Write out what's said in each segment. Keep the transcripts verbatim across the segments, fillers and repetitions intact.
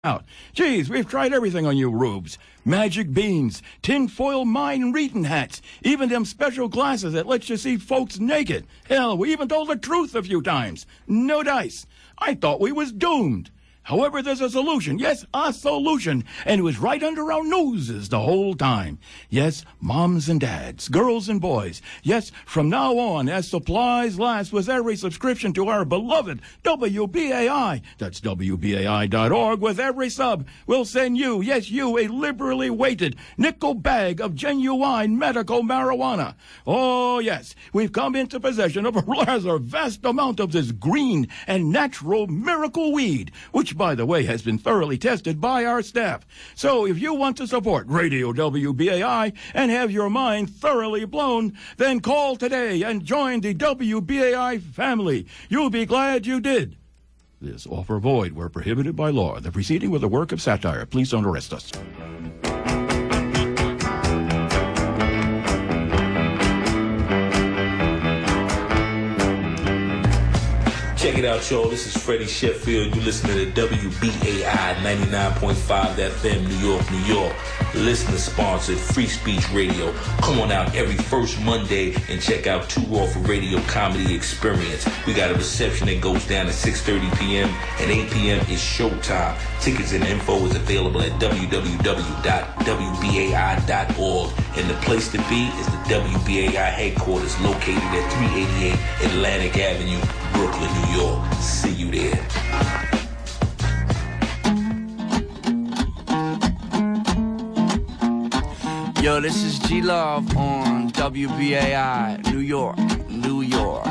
out. Geez, we've tried everything on you rubes. Magic beans, tinfoil mind reading hats, even them special glasses that let you see folks naked. Hell, we even told the truth a few times. No dice. I thought we was doomed. However, there's a solution. Yes, a solution. And it was right under our noses the whole time. Yes, moms and dads, girls and boys. Yes, from now on, as supplies last with every subscription to our beloved W B A I, that's W B A I dot org, with every sub, we'll send you, yes, you, a liberally weighted nickel bag of genuine medical marijuana. Oh, yes, we've come into possession of a rather vast amount of this green and natural miracle weed, which by the way, has been thoroughly tested by our staff. So if you want to support Radio W B A I and have your mind thoroughly blown, then call today and join the W B A I family. You'll be glad you did. This offer void where prohibited by law. The preceding was a work of satire. Please don't arrest us. Check it out, y'all. This is Freddie Sheffield. You listen to the W B A I ninety-nine point five F M, New York, New York. Listener-sponsored Free Speech Radio. Come on out every first Monday and check out Too Raw for Radio Comedy Experience. We got a reception that goes down at six thirty p.m. and eight p.m. is showtime. Tickets and info is available at w w w dot w b a i dot org. And the place to be is the W B A I headquarters located at three eighty-eight Atlantic Avenue, Brooklyn, New York. See you there. Yo, this is G-Love on W B A I, New York, New York.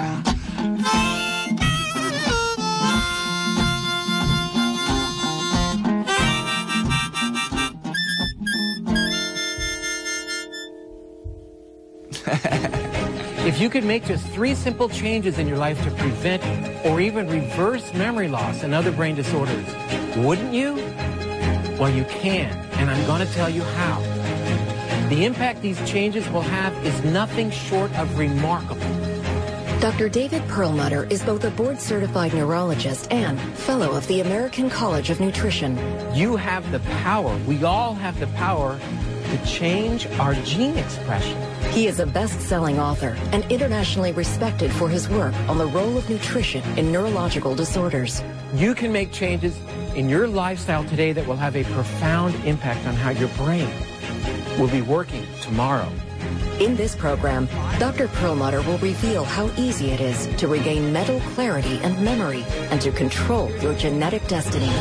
If you could make just three simple changes in your life to prevent or even reverse memory loss and other brain disorders, wouldn't you? Well, you can, and I'm going to tell you how. The impact these changes will have is nothing short of remarkable. Doctor David Perlmutter is both a board-certified neurologist and fellow of the American College of Nutrition. You have the power, we all have the power to change our gene expression. He is a best-selling author and internationally respected for his work on the role of nutrition in neurological disorders. You can make changes in your lifestyle today that will have a profound impact on how your brain will be working tomorrow. In this program, Doctor Perlmutter will reveal how easy it is to regain mental clarity and memory and to control your genetic destiny.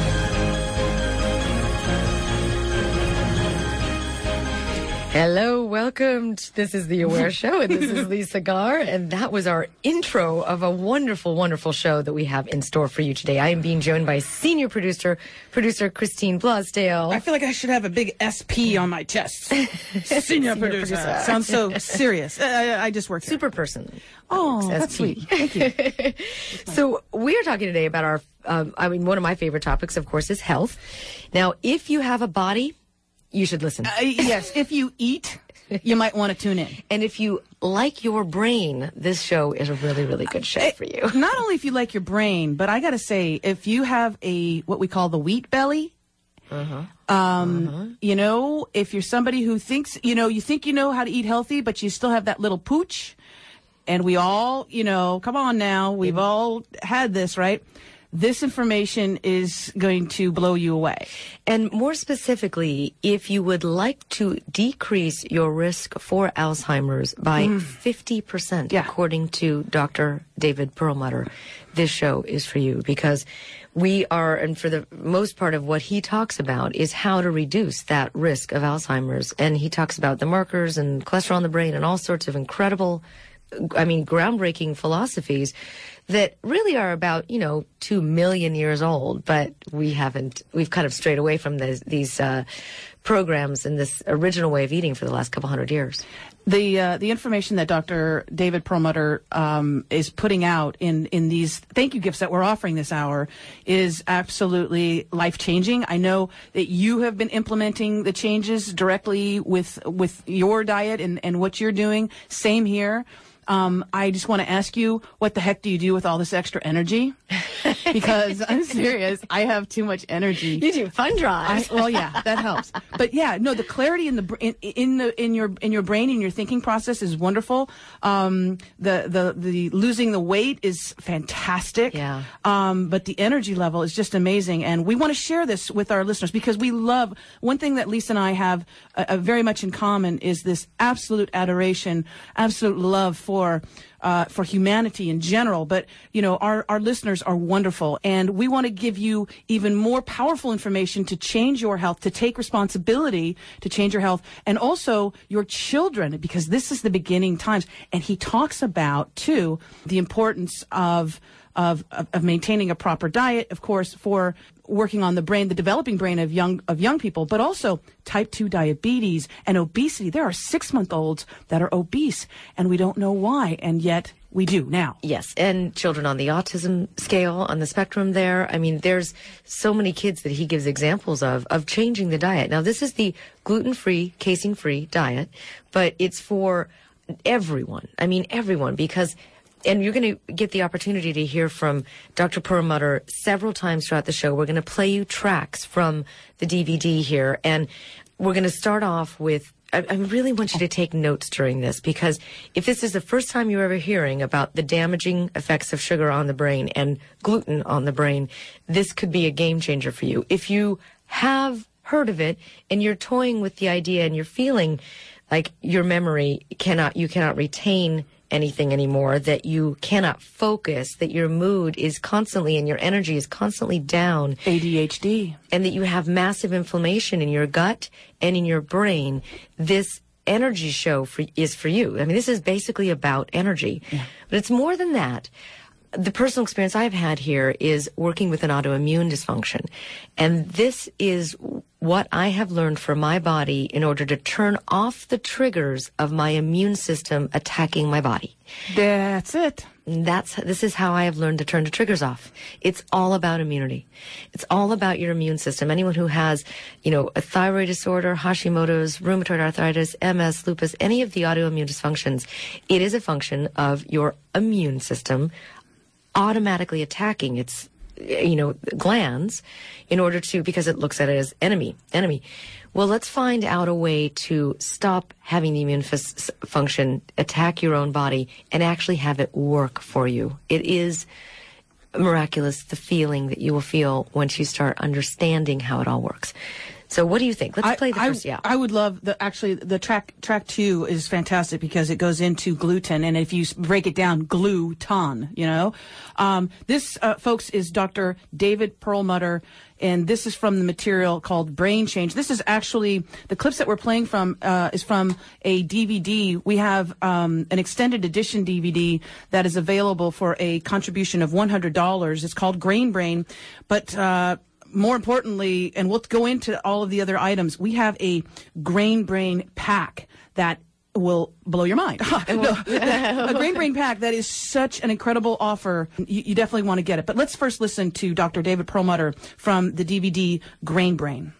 Hello, welcome. This is The Aware Show, and this is Lisa Garr, and that was our intro of a wonderful, wonderful show that we have in store for you today. I am being joined by senior producer, producer Christine Blasdale. I feel like I should have a big S P on my chest. Senior, senior producer. producer. Sounds so serious. I, I just work here. Super person. Oh, that's sweet. Thank you. So we are talking today about our, um, I mean, one of my favorite topics, of course, is health. Now, if you have a body, you should listen. Uh, yes, if you eat, you might want to tune in. And if you like your brain, this show is a really, really good show uh, for you. Not only if you like your brain, but I got to say, if you have a what we call the wheat belly, uh-huh. Um, uh-huh. you know, if you're somebody who thinks, you know, you think you know how to eat healthy, but you still have that little pooch, and we all, you know, come on now, we've mm-hmm. all had this, right? This information is going to blow you away. And more specifically, if you would like to decrease your risk for Alzheimer's by mm. fifty percent, yeah. according to Doctor David Perlmutter, this show is for you, because we are, and for the most part of what he talks about is how to reduce that risk of Alzheimer's. And he talks about the markers and cholesterol in the brain and all sorts of incredible, I mean, groundbreaking philosophies that really are about, you know, two million years old, but we haven't, we've kind of strayed away from this, these uh, programs and this original way of eating for the last couple hundred years. The uh, the information that Doctor David Perlmutter um, is putting out in, in these thank you gifts that we're offering this hour is absolutely life-changing. I know that you have been implementing the changes directly with with your diet and, and what you're doing. Same here. Um, I just want to ask you, what the heck do you do with all this extra energy? because I'm serious. I have too much energy. You do fun drives. I, well, yeah, that helps. But yeah, no, the clarity in the br- in, in the in your in your brain and your thinking process is wonderful. Um, the the the losing the weight is fantastic. Yeah. Um, but the energy level is just amazing, and we want to share this with our listeners because we love. One thing that Lisa and I have uh, uh, very much in common is this absolute adoration, absolute love for. Uh, for humanity in general, but you know our, our listeners are wonderful, and we want to give you even more powerful information to change your health, to take responsibility to change your health, and also your children, because this is the beginning times. And he talks about too the importance of of of, of maintaining a proper diet, of course, for working on the brain, the developing brain of young of young people, but also type two diabetes and obesity. There are six-month-olds that are obese, and we don't know why, and yet we do now. Yes, and children on the autism scale, on the spectrum there. I mean, there's so many kids that he gives examples of, of changing the diet. Now, this is the gluten-free, casein-free diet, but it's for everyone. I mean, everyone, because... And you're going to get the opportunity to hear from Doctor Perlmutter several times throughout the show. We're going to play you tracks from the D V D here. And we're going to start off with, I, I really want you to take notes during this, because if this is the first time you're ever hearing about the damaging effects of sugar on the brain and gluten on the brain, this could be a game changer for you. If you have heard of it and you're toying with the idea and you're feeling like your memory cannot, you cannot retain anything anymore, that you cannot focus, that your mood is constantly and your energy is constantly down. A D H D. And that you have massive inflammation in your gut and in your brain, this energy show for, is for you. I mean, this is basically about energy. Yeah. But it's more than that. The personal experience I've had here is working with an autoimmune dysfunction. And this is what I have learned for my body in order to turn off the triggers of my immune system attacking my body. That's it. That's, this is how I have learned to turn the triggers off. It's all about immunity. It's all about your immune system. Anyone who has, you know, a thyroid disorder, Hashimoto's, rheumatoid arthritis, M S, lupus, any of the autoimmune dysfunctions, it is a function of your immune system automatically attacking its, you know, glands in order to, because it looks at it as enemy, enemy. Well, let's find out a way to stop having the immune f- function attack your own body and actually have it work for you. It is miraculous, the feeling that you will feel once you start understanding how it all works. So what do you think? Let's I, play the I, first, yeah. I would love, the actually, the track track two is fantastic because it goes into gluten, and if you break it down, gluten, you know. Um, this, uh, folks, is Doctor David Perlmutter, and this is from the material called Brain Change. This is actually, the clips that we're playing from uh, is from a D V D. We have um, an extended edition D V D that is available for a contribution of one hundred dollars. It's called Grain Brain, but... Uh, More importantly, and we'll go into all of the other items, we have a Grain Brain pack that will blow your mind. no, a Grain Brain pack that is such an incredible offer. You, you definitely want to get it. But let's first listen to Doctor David Perlmutter from the D V D Grain Brain.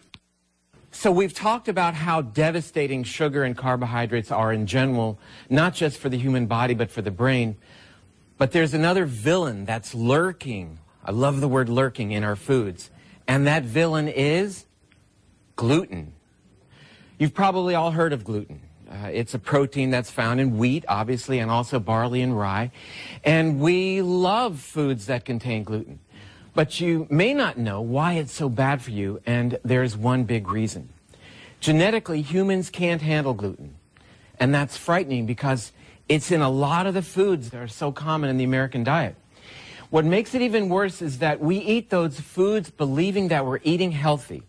So we've talked about how devastating sugar and carbohydrates are in general, not just for the human body, but for the brain. But there's another villain that's lurking. I love the word lurking in our foods. And that villain is gluten. You've probably all heard of gluten. Uh, it's a protein that's found in wheat, obviously, and also barley and rye. And we love foods that contain gluten. But you may not know why it's so bad for you, and there's one big reason. Genetically, humans can't handle gluten. And that's frightening because it's in a lot of the foods that are so common in the American diet. What makes it even worse is that we eat those foods believing that we're eating healthy.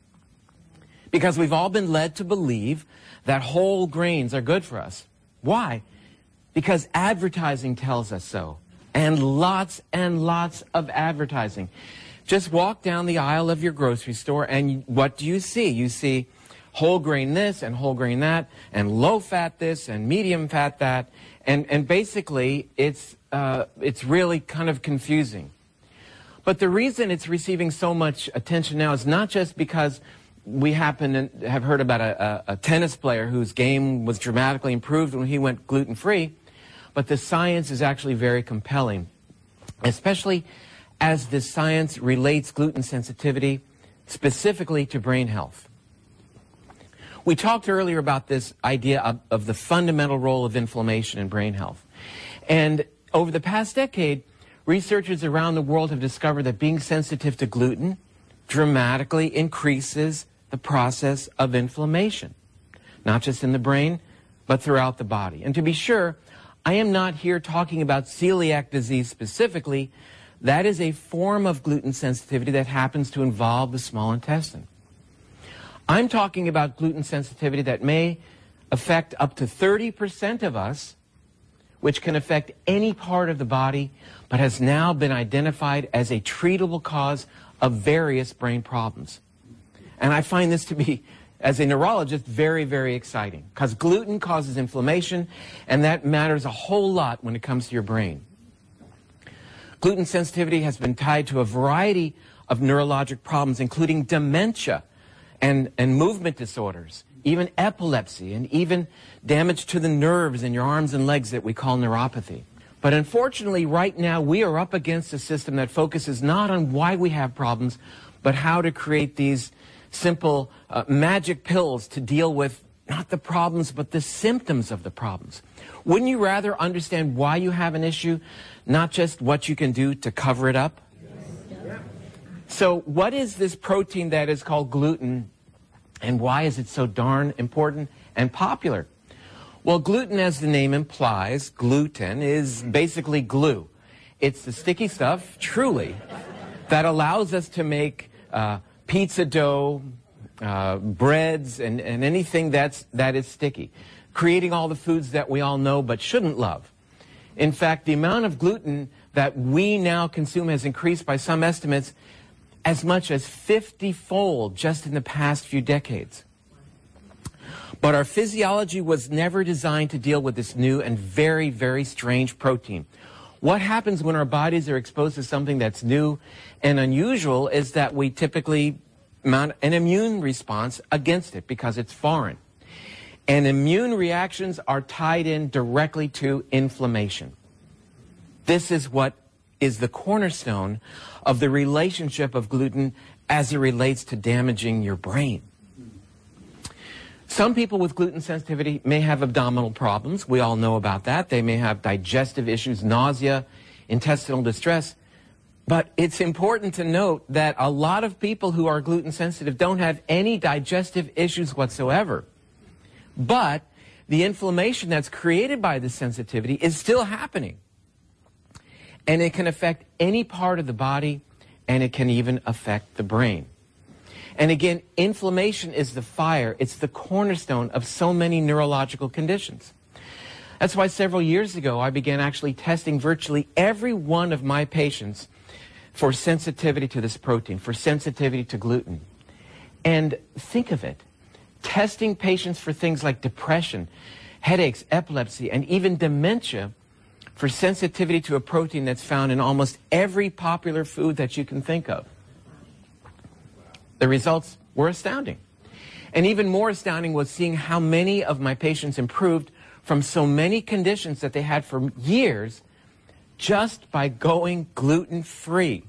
Because we've all been led to believe that whole grains are good for us. Why? Because advertising tells us so. And lots and lots of advertising. Just walk down the aisle of your grocery store and what do you see? You see whole grain this and whole grain that and low fat this and medium fat that. And, and basically it's Uh, it's really kind of confusing. But the reason it's receiving so much attention now is not just because we happen to have heard about a, a, a tennis player whose game was dramatically improved when he went gluten-free, but the science is actually very compelling, especially as the science relates gluten sensitivity specifically to brain health. We talked earlier about this idea of, of the fundamental role of inflammation in brain health. And over the past decade, researchers around the world have discovered that being sensitive to gluten dramatically increases the process of inflammation, not just in the brain, but throughout the body. And to be sure, I am not here talking about celiac disease specifically. That is a form of gluten sensitivity that happens to involve the small intestine. I'm talking about gluten sensitivity that may affect up to thirty percent of us, which can affect any part of the body, but has now been identified as a treatable cause of various brain problems. And I find this to be, as a neurologist, very, very exciting, because gluten causes inflammation, and that matters a whole lot when it comes to your brain. Gluten sensitivity has been tied to a variety of neurologic problems, including dementia and, and movement disorders, even epilepsy, and even damage to the nerves in your arms and legs that we call neuropathy. But unfortunately, right now, we are up against a system that focuses not on why we have problems, but how to create these simple uh, magic pills to deal with not the problems, but the symptoms of the problems. Wouldn't you rather understand why you have an issue, not just what you can do to cover it up? Yes. So what is this protein that is called gluten, and why is it so darn important and popular? Well, gluten, as the name implies, gluten is basically glue. It's the sticky stuff, truly, that allows us to make uh, pizza dough, uh, breads, and, and anything that's, that is sticky, creating all the foods that we all know but shouldn't love. In fact, the amount of gluten that we now consume has increased by some estimates as much as fifty-fold just in the past few decades. But our physiology was never designed to deal with this new and very, very strange protein. What happens when our bodies are exposed to something that's new and unusual is that we typically mount an immune response against it because it's foreign. And immune reactions are tied in directly to inflammation. This is what is the cornerstone of the relationship of gluten as it relates to damaging your brain. Some people with gluten sensitivity may have abdominal problems. We all know about that. They may have digestive issues, nausea, intestinal distress. But it's important to note that a lot of people who are gluten sensitive don't have any digestive issues whatsoever. But the inflammation that's created by this sensitivity is still happening. And it can affect any part of the body, and it can even affect the brain. And again, inflammation is the fire. It's the cornerstone of so many neurological conditions. That's why several years ago, I began actually testing virtually every one of my patients for sensitivity to this protein, for sensitivity to gluten. And think of it, testing patients for things like depression, headaches, epilepsy, and even dementia for sensitivity to a protein that's found in almost every popular food that you can think of. The results were astounding. And even more astounding was seeing how many of my patients improved from so many conditions that they had for years just by going gluten-free.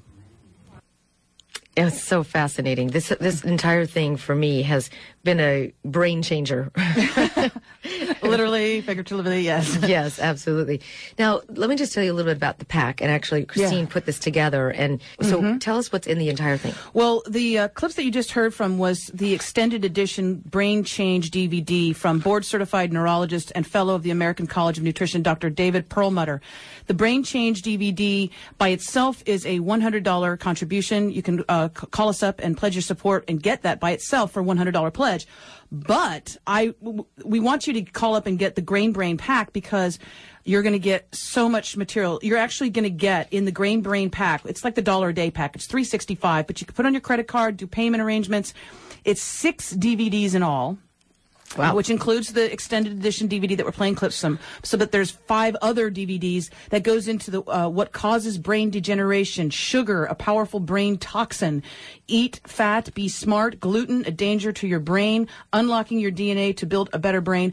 It's so fascinating. This this entire thing for me has been a brain changer. Literally, figuratively, yes. Yes, absolutely. Now, let me just tell you a little bit about the pack. And actually, Christine yeah. put this together. And so mm-hmm. tell us what's in the entire thing. Well, the uh, clips that you just heard from was the extended edition Brain Change D V D from board-certified neurologist and fellow of the American College of Nutrition, Doctor David Perlmutter. The Brain Change D V D by itself is a one hundred dollars contribution. You can uh, c- call us up and pledge your support and get that by itself for a one hundred dollars pledge. But I, w- we want you to call up and get the Grain Brain Pack because you're going to get so much material. You're actually going to get in the Grain Brain Pack. It's like the dollar a day pack. It's three hundred sixty-five dollars, but you can put on your credit card, do payment arrangements. It's six D V Ds in all. Wow. Which includes the extended edition D V D that we're playing clips from, so that there's five other D V Ds that goes into the uh, what causes brain degeneration, sugar, a powerful brain toxin, eat fat, be smart, gluten, a danger to your brain, unlocking your D N A to build a better brain.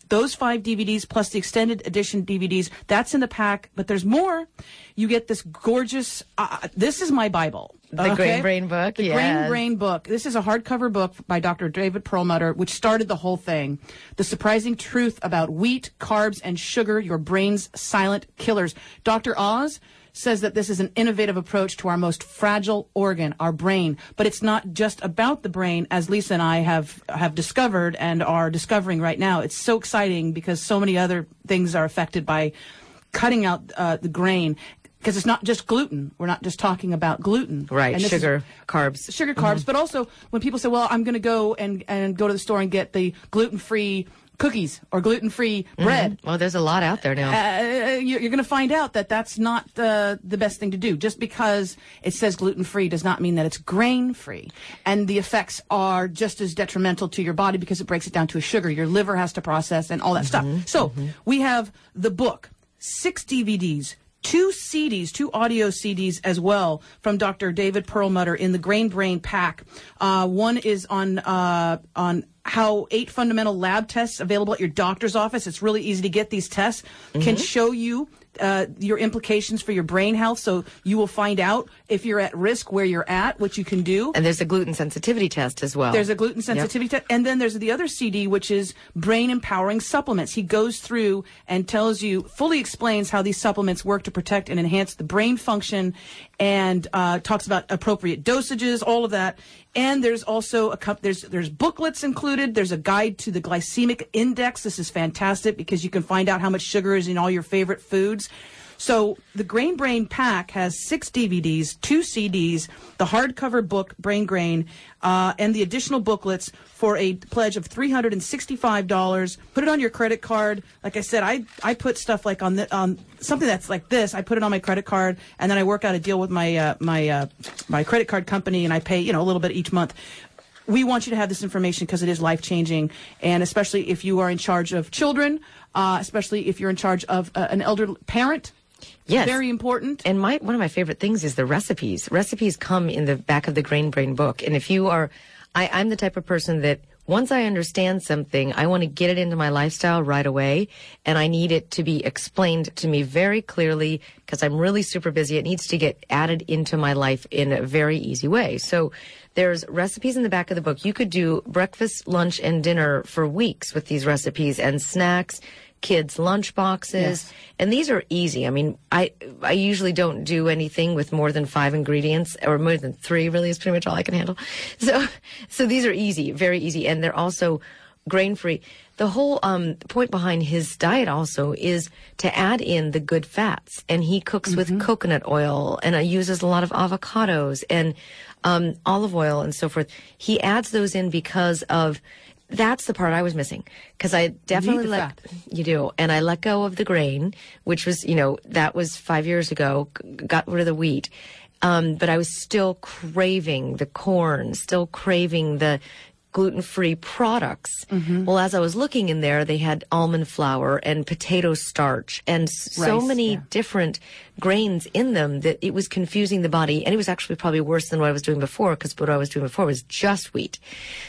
Those five D V Ds plus the extended edition D V Ds, that's in the pack, but there's more. You get this gorgeous, uh, this is my Bible. The okay? Grain Brain book, The yes. Grain Brain book. This is a hardcover book by Doctor David Perlmutter, which started the whole thing. The surprising truth about wheat, carbs, and sugar, your brain's silent killers. Doctor Oz says that this is an innovative approach to our most fragile organ, our brain. But it's not just about the brain, as Lisa and I have, have discovered and are discovering right now. It's so exciting because so many other things are affected by cutting out uh, the grain. Because it's not just gluten. We're not just talking about gluten. Right, and sugar, is, carbs. Sugar, carbs. Mm-hmm. But also, when people say, well, I'm going to go and, and go to the store and get the gluten-free cookies or gluten-free bread. Mm-hmm. Well, there's a lot out there now. Uh, you're you're going to find out that that's not uh, the best thing to do. Just because it says gluten-free does not mean that it's grain-free. And the effects are just as detrimental to your body because it breaks it down to a sugar your liver has to process and all that Mm-hmm. stuff. So mm-hmm. we have the book, six D V Ds, two C Ds, two audio C Ds as well from Doctor David Perlmutter in the Grain Brain pack. Uh, one is on uh, on how eight fundamental lab tests available at your doctor's office. It's really easy to get these tests. Mm-hmm. Can show you uh, your implications for your brain health, so you will find out if you're at risk, where you're at, what you can do. And there's a gluten sensitivity test as well. There's a gluten sensitivity yep. test. And then there's the other C D, which is brain empowering supplements. He goes through and tells you, fully explains how these supplements work to protect and enhance the brain function, and uh, talks about appropriate dosages, all of that. And there's also a cup, there's there's booklets included. There's a guide to the glycemic index. This is fantastic because you can find out how much sugar is in all your favorite foods. So the Grain Brain pack has six D V Ds, two C Ds, the hardcover book, Brain Grain, uh, and the additional booklets for a pledge of three hundred sixty-five dollars. Put it on your credit card. Like I said, I, I put stuff like on the, um, something that's like this. I put it on my credit card, and then I work out a deal with my, uh, my, uh, my credit card company, and I pay, you know, a little bit each month. We want you to have this information because it is life-changing, and especially if you are in charge of children, uh, especially if you're in charge of uh, an elder parent. Yes. Very important. And my one of my favorite things is the recipes. Recipes come in the back of the Grain Brain book. And if you are, I, I'm the type of person that once I understand something, I want to get it into my lifestyle right away. And I need it to be explained to me very clearly because I'm really super busy. It needs to get added into my life in a very easy way. So there's recipes in the back of the book. You could do breakfast, lunch, and dinner for weeks with these recipes, and snacks, kids' lunch boxes. Yes. And these are easy. I mean, I I usually don't do anything with more than five ingredients, or more than three, really, is pretty much all I can handle. So so these are easy, very easy, and they're also grain-free. The whole um, point behind his diet also is to add in the good fats. And he cooks mm-hmm. with coconut oil, and uh, uses a lot of avocados and um, olive oil and so forth. He adds those in because of... That's the part I was missing, because I definitely you let you do, and I let go of the grain, which was, you know, that was five years ago. Got rid of the wheat, um, but I was still craving the corn, still craving the gluten-free products. Mm-hmm. Well, as I was looking in there, they had almond flour and potato starch and so Rice, many yeah. different grains in them that it was confusing the body. And it was actually probably worse than what I was doing before, because what I was doing before was just wheat.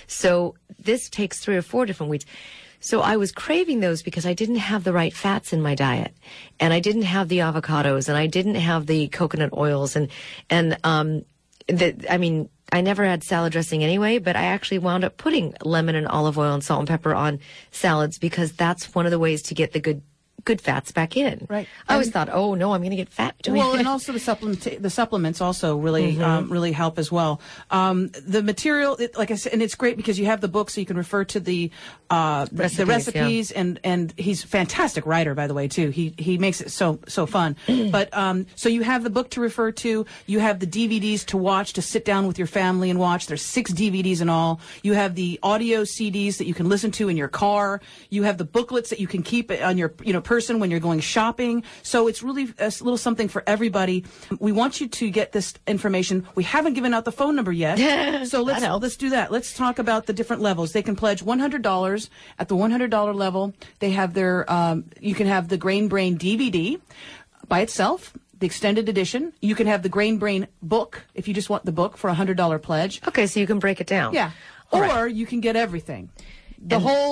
So this takes three or four different wheats. So I was craving those because I didn't have the right fats in my diet, and I didn't have the avocados, and I didn't have the coconut oils, and, and, um, the, I mean, I never had salad dressing anyway, but I actually wound up putting lemon and olive oil and salt and pepper on salads because that's one of the ways to get the good good fats back in. Right. I always thought, oh no, I'm going to get fat doing Well, it. and also the supplement, the supplements also really, Mm-hmm. um, really help as well. Um, the material, it, like I said, and it's great because you have the book, so you can refer to the uh, Recipes, the recipes, yeah. and and he's a fantastic writer, by the way, too. He he makes it so so fun. But um, so you have the book to refer to, you have the D V Ds to watch, to sit down with your family and watch. There's six D V Ds in all. You have the audio C Ds that you can listen to in your car. You have the booklets that you can keep on your you know person when you're going shopping. So it's really a little something for everybody. We want you to get this information. We haven't given out the phone number yet. So let's let's do that. Let's talk about the different levels. They can pledge one hundred dollars. At the one hundred dollars level, they have their um, you can have the Grain Brain D V D by itself, the extended edition. You can have the Grain Brain book if you just want the book for a one hundred dollars pledge. Okay, so you can break it down. Yeah. All or right. you can get everything. The And- whole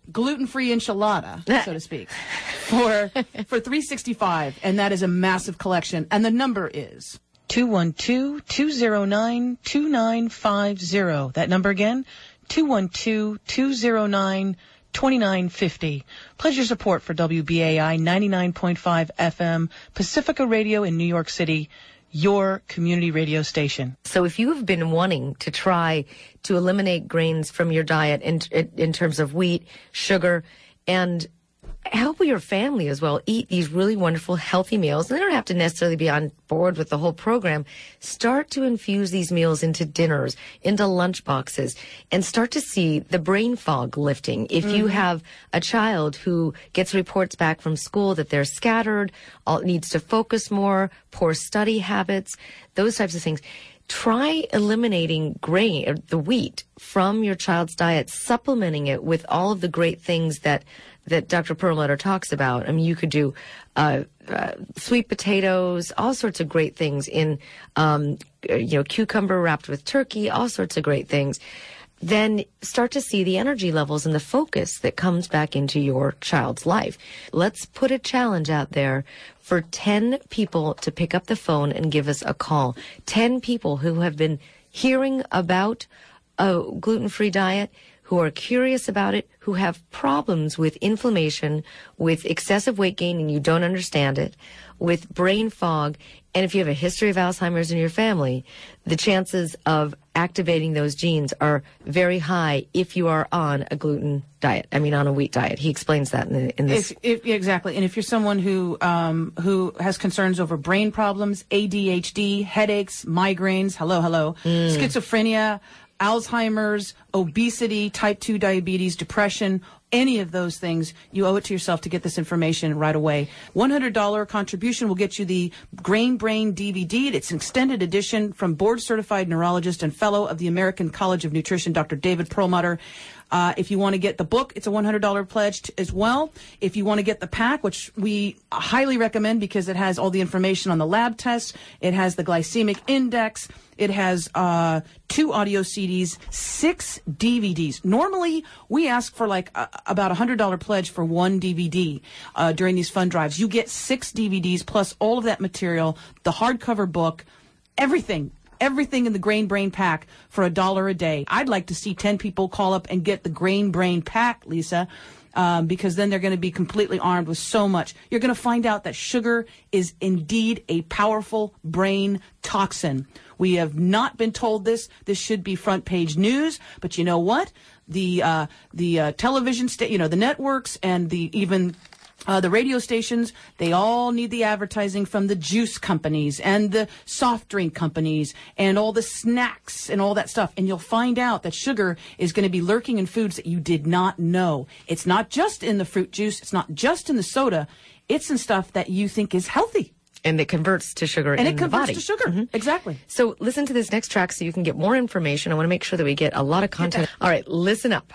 gluten-free enchilada, so to speak, for for three sixty-five, and that is a massive collection. And the number is two one two, two zero nine, two nine five zero. That number again, two one two, two zero nine, two nine five zero. Pledge your support for W B A I ninety-nine point five F M, Pacifica Radio in New York City, your community radio station. So if you have been wanting to try to eliminate grains from your diet in, in terms of wheat, sugar, and help your family as well eat these really wonderful, healthy meals, and they don't have to necessarily be on board with the whole program, start to infuse these meals into dinners, into lunch boxes, and start to see the brain fog lifting. If mm-hmm. you have a child who gets reports back from school that they're scattered, all, needs to focus more, poor study habits, those types of things, try eliminating grain, the wheat, from your child's diet, supplementing it with all of the great things that that Doctor Perlmutter talks about. I mean, you could do uh, uh, sweet potatoes, all sorts of great things in, um, you know, cucumber wrapped with turkey, all sorts of great things. Then start to see the energy levels and the focus that comes back into your child's life. Let's put a challenge out there for ten people to pick up the phone and give us a call. ten people who have been hearing about a gluten-free diet, who are curious about it, who have problems with inflammation, with excessive weight gain and you don't understand it, with brain fog, and if you have a history of Alzheimer's in your family, the chances of activating those genes are very high if you are on a gluten diet, I mean on a wheat diet. He explains that in, the, in this. If, if, exactly, and if you're someone who, um, who has concerns over brain problems, A D H D, headaches, migraines, hello, hello, mm. schizophrenia, Alzheimer's, obesity, type two diabetes, depression, any of those things, you owe it to yourself to get this information right away. one hundred dollars contribution will get you the Grain Brain D V D. It's an extended edition from board-certified neurologist and fellow of the American College of Nutrition, Doctor David Perlmutter. Uh, if you want to get the book, it's a one hundred dollars pledge t- as well. If you want to get the pack, which we highly recommend because it has all the information on the lab tests, it has the glycemic index, it has uh, two audio C Ds, six D V Ds. Normally, we ask for like a, about a one hundred dollars pledge for one D V D uh, during these fund drives. You get six D V Ds plus all of that material, the hardcover book, everything. Everything in the Grain Brain pack for a dollar a day. I'd like to see ten people call up and get the Grain Brain pack, Lisa, um, because then they're going to be completely armed with so much. You're going to find out that sugar is indeed a powerful brain toxin. We have not been told this. This should be front page news, but you know what? The uh, the uh, television, sta- you know, the networks and the even. Uh, the radio stations, they all need the advertising from the juice companies and the soft drink companies and all the snacks and all that stuff. And you'll find out that sugar is going to be lurking in foods that you did not know. It's not just in the fruit juice. It's not just in the soda. It's in stuff that you think is healthy. And it converts to sugar and in the body. And it converts to sugar. Mm-hmm. Exactly. So listen to this next track so you can get more information. I want to make sure that we get a lot of content. All right, listen up.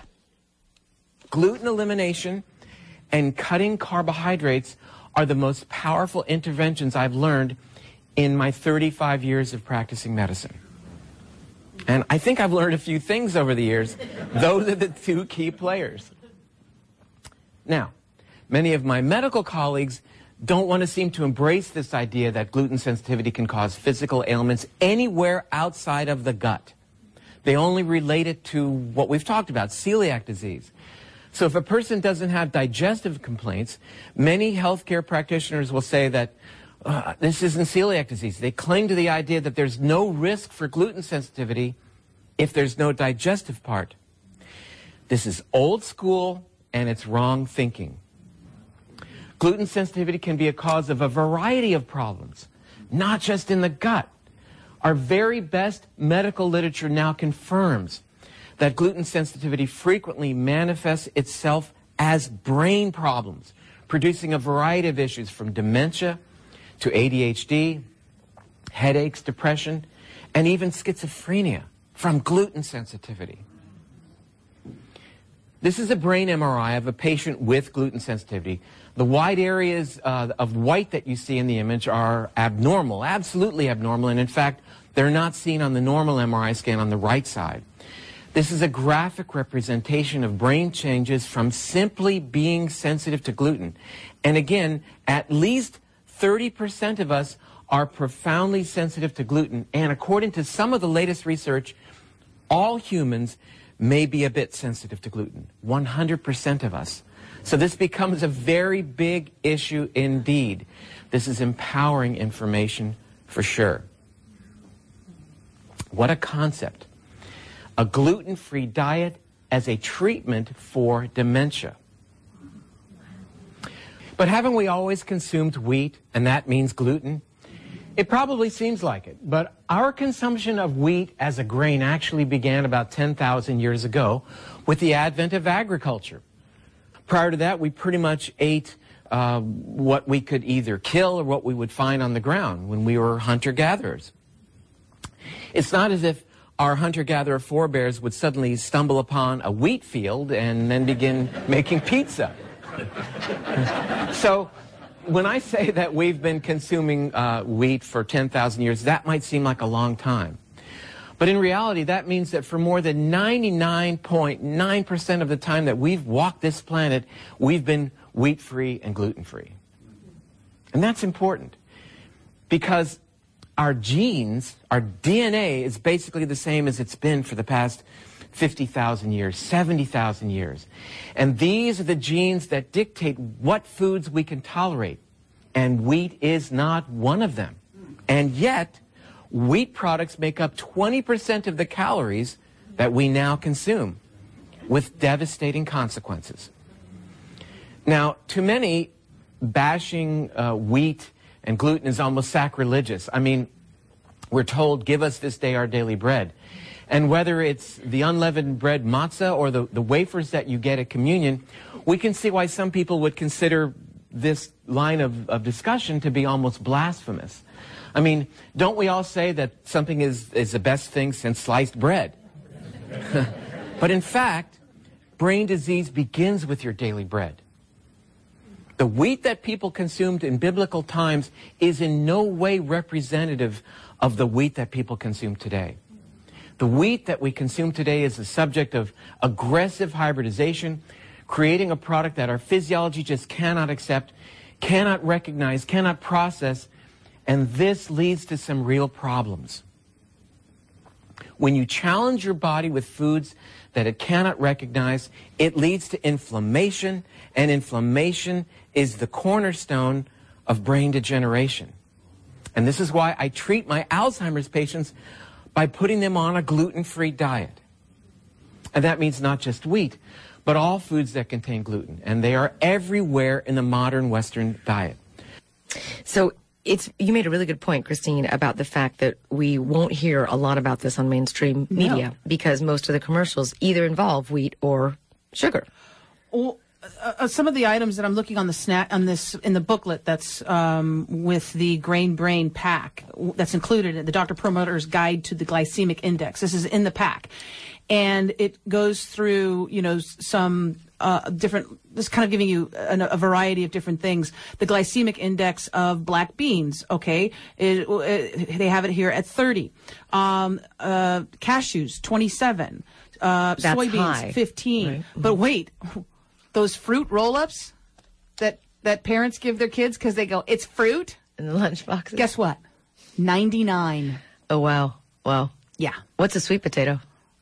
Gluten elimination and cutting carbohydrates are the most powerful interventions I've learned in my thirty-five years of practicing medicine. And I think I've learned a few things over the years. Those are the two key players. Now, many of my medical colleagues don't want to seem to embrace this idea that gluten sensitivity can cause physical ailments anywhere outside of the gut. They only relate it to what we've talked about, celiac disease. So if a person doesn't have digestive complaints, many healthcare practitioners will say that uh, this isn't celiac disease. They cling to the idea that there's no risk for gluten sensitivity if there's no digestive part. This is old school and it's wrong thinking. Gluten sensitivity can be a cause of a variety of problems, not just in the gut. Our very best medical literature now confirms that gluten sensitivity frequently manifests itself as brain problems, producing a variety of issues from dementia to A D H D, headaches, depression, and even schizophrenia from gluten sensitivity. This is a brain M R I of a patient with gluten sensitivity. The white areas uh, of white that you see in the image are abnormal, absolutely abnormal, and in fact, they're not seen on the normal M R I scan on the right side. This is a graphic representation of brain changes from simply being sensitive to gluten. And again, at least thirty percent of us are profoundly sensitive to gluten. And according to some of the latest research, all humans may be a bit sensitive to gluten, one hundred percent of us. So this becomes a very big issue indeed. This is empowering information for sure. What a concept. A gluten-free diet as a treatment for dementia. But haven't we always consumed wheat, and that means gluten? It probably seems like it, but our consumption of wheat as a grain actually began about ten thousand years ago with the advent of agriculture. Prior to that, we pretty much ate uh, what we could either kill or what we would find on the ground when we were hunter-gatherers. It's not as if our hunter-gatherer forebears would suddenly stumble upon a wheat field and then begin making pizza. So when I say that we've been consuming uh, wheat for ten thousand years, that might seem like a long time. But in reality, that means that for more than ninety-nine point nine percent of the time that we've walked this planet, we've been wheat-free and gluten-free. And that's important because our genes, our D N A is basically the same as it's been for the past fifty thousand years, seventy thousand years. And these are the genes that dictate what foods we can tolerate. And wheat is not one of them. And yet, wheat products make up twenty percent of the calories that we now consume, with devastating consequences. Now, to many, bashing uh, wheat and gluten is almost sacrilegious. I mean, we're told, give us this day our daily bread. And whether it's the unleavened bread matzah or the, the wafers that you get at communion, we can see why some people would consider this line of, of discussion to be almost blasphemous. I mean, don't we all say that something is, is the best thing since sliced bread? But in fact, brain disease begins with your daily bread. The wheat that people consumed in biblical times is in no way representative of the wheat that people consume today. The wheat that we consume today is the subject of aggressive hybridization, creating a product that our physiology just cannot accept, cannot recognize, cannot process, and this leads to some real problems. When you challenge your body with foods that it cannot recognize, it leads to inflammation, and inflammation is the cornerstone of brain degeneration. And this is why I treat my Alzheimer's patients by putting them on a gluten-free diet. And that means not just wheat, but all foods that contain gluten. And they are everywhere in the modern Western diet. So it's, you made a really good point, Christine, about the fact that we won't hear a lot about this on mainstream media no. because most of the commercials either involve wheat or sugar. Well, uh, some of the items that I'm looking on the snack on this in the booklet that's um, with the Grain Brain pack that's included in the Doctor Perlmutter's Guide to the Glycemic Index. This is in the pack, and it goes through you know some uh, different. This kind of giving you a, a variety of different things. The glycemic index of black beans, okay, it, it, they have it here at thirty. Um, uh, cashews, twenty-seven. Uh, That's soybeans, high, fifteen. right? But wait. Those fruit roll-ups that that parents give their kids because they go, it's fruit? In the lunch boxes? Guess what? ninety-nine. Oh, wow. Wow. Yeah. What's a sweet potato?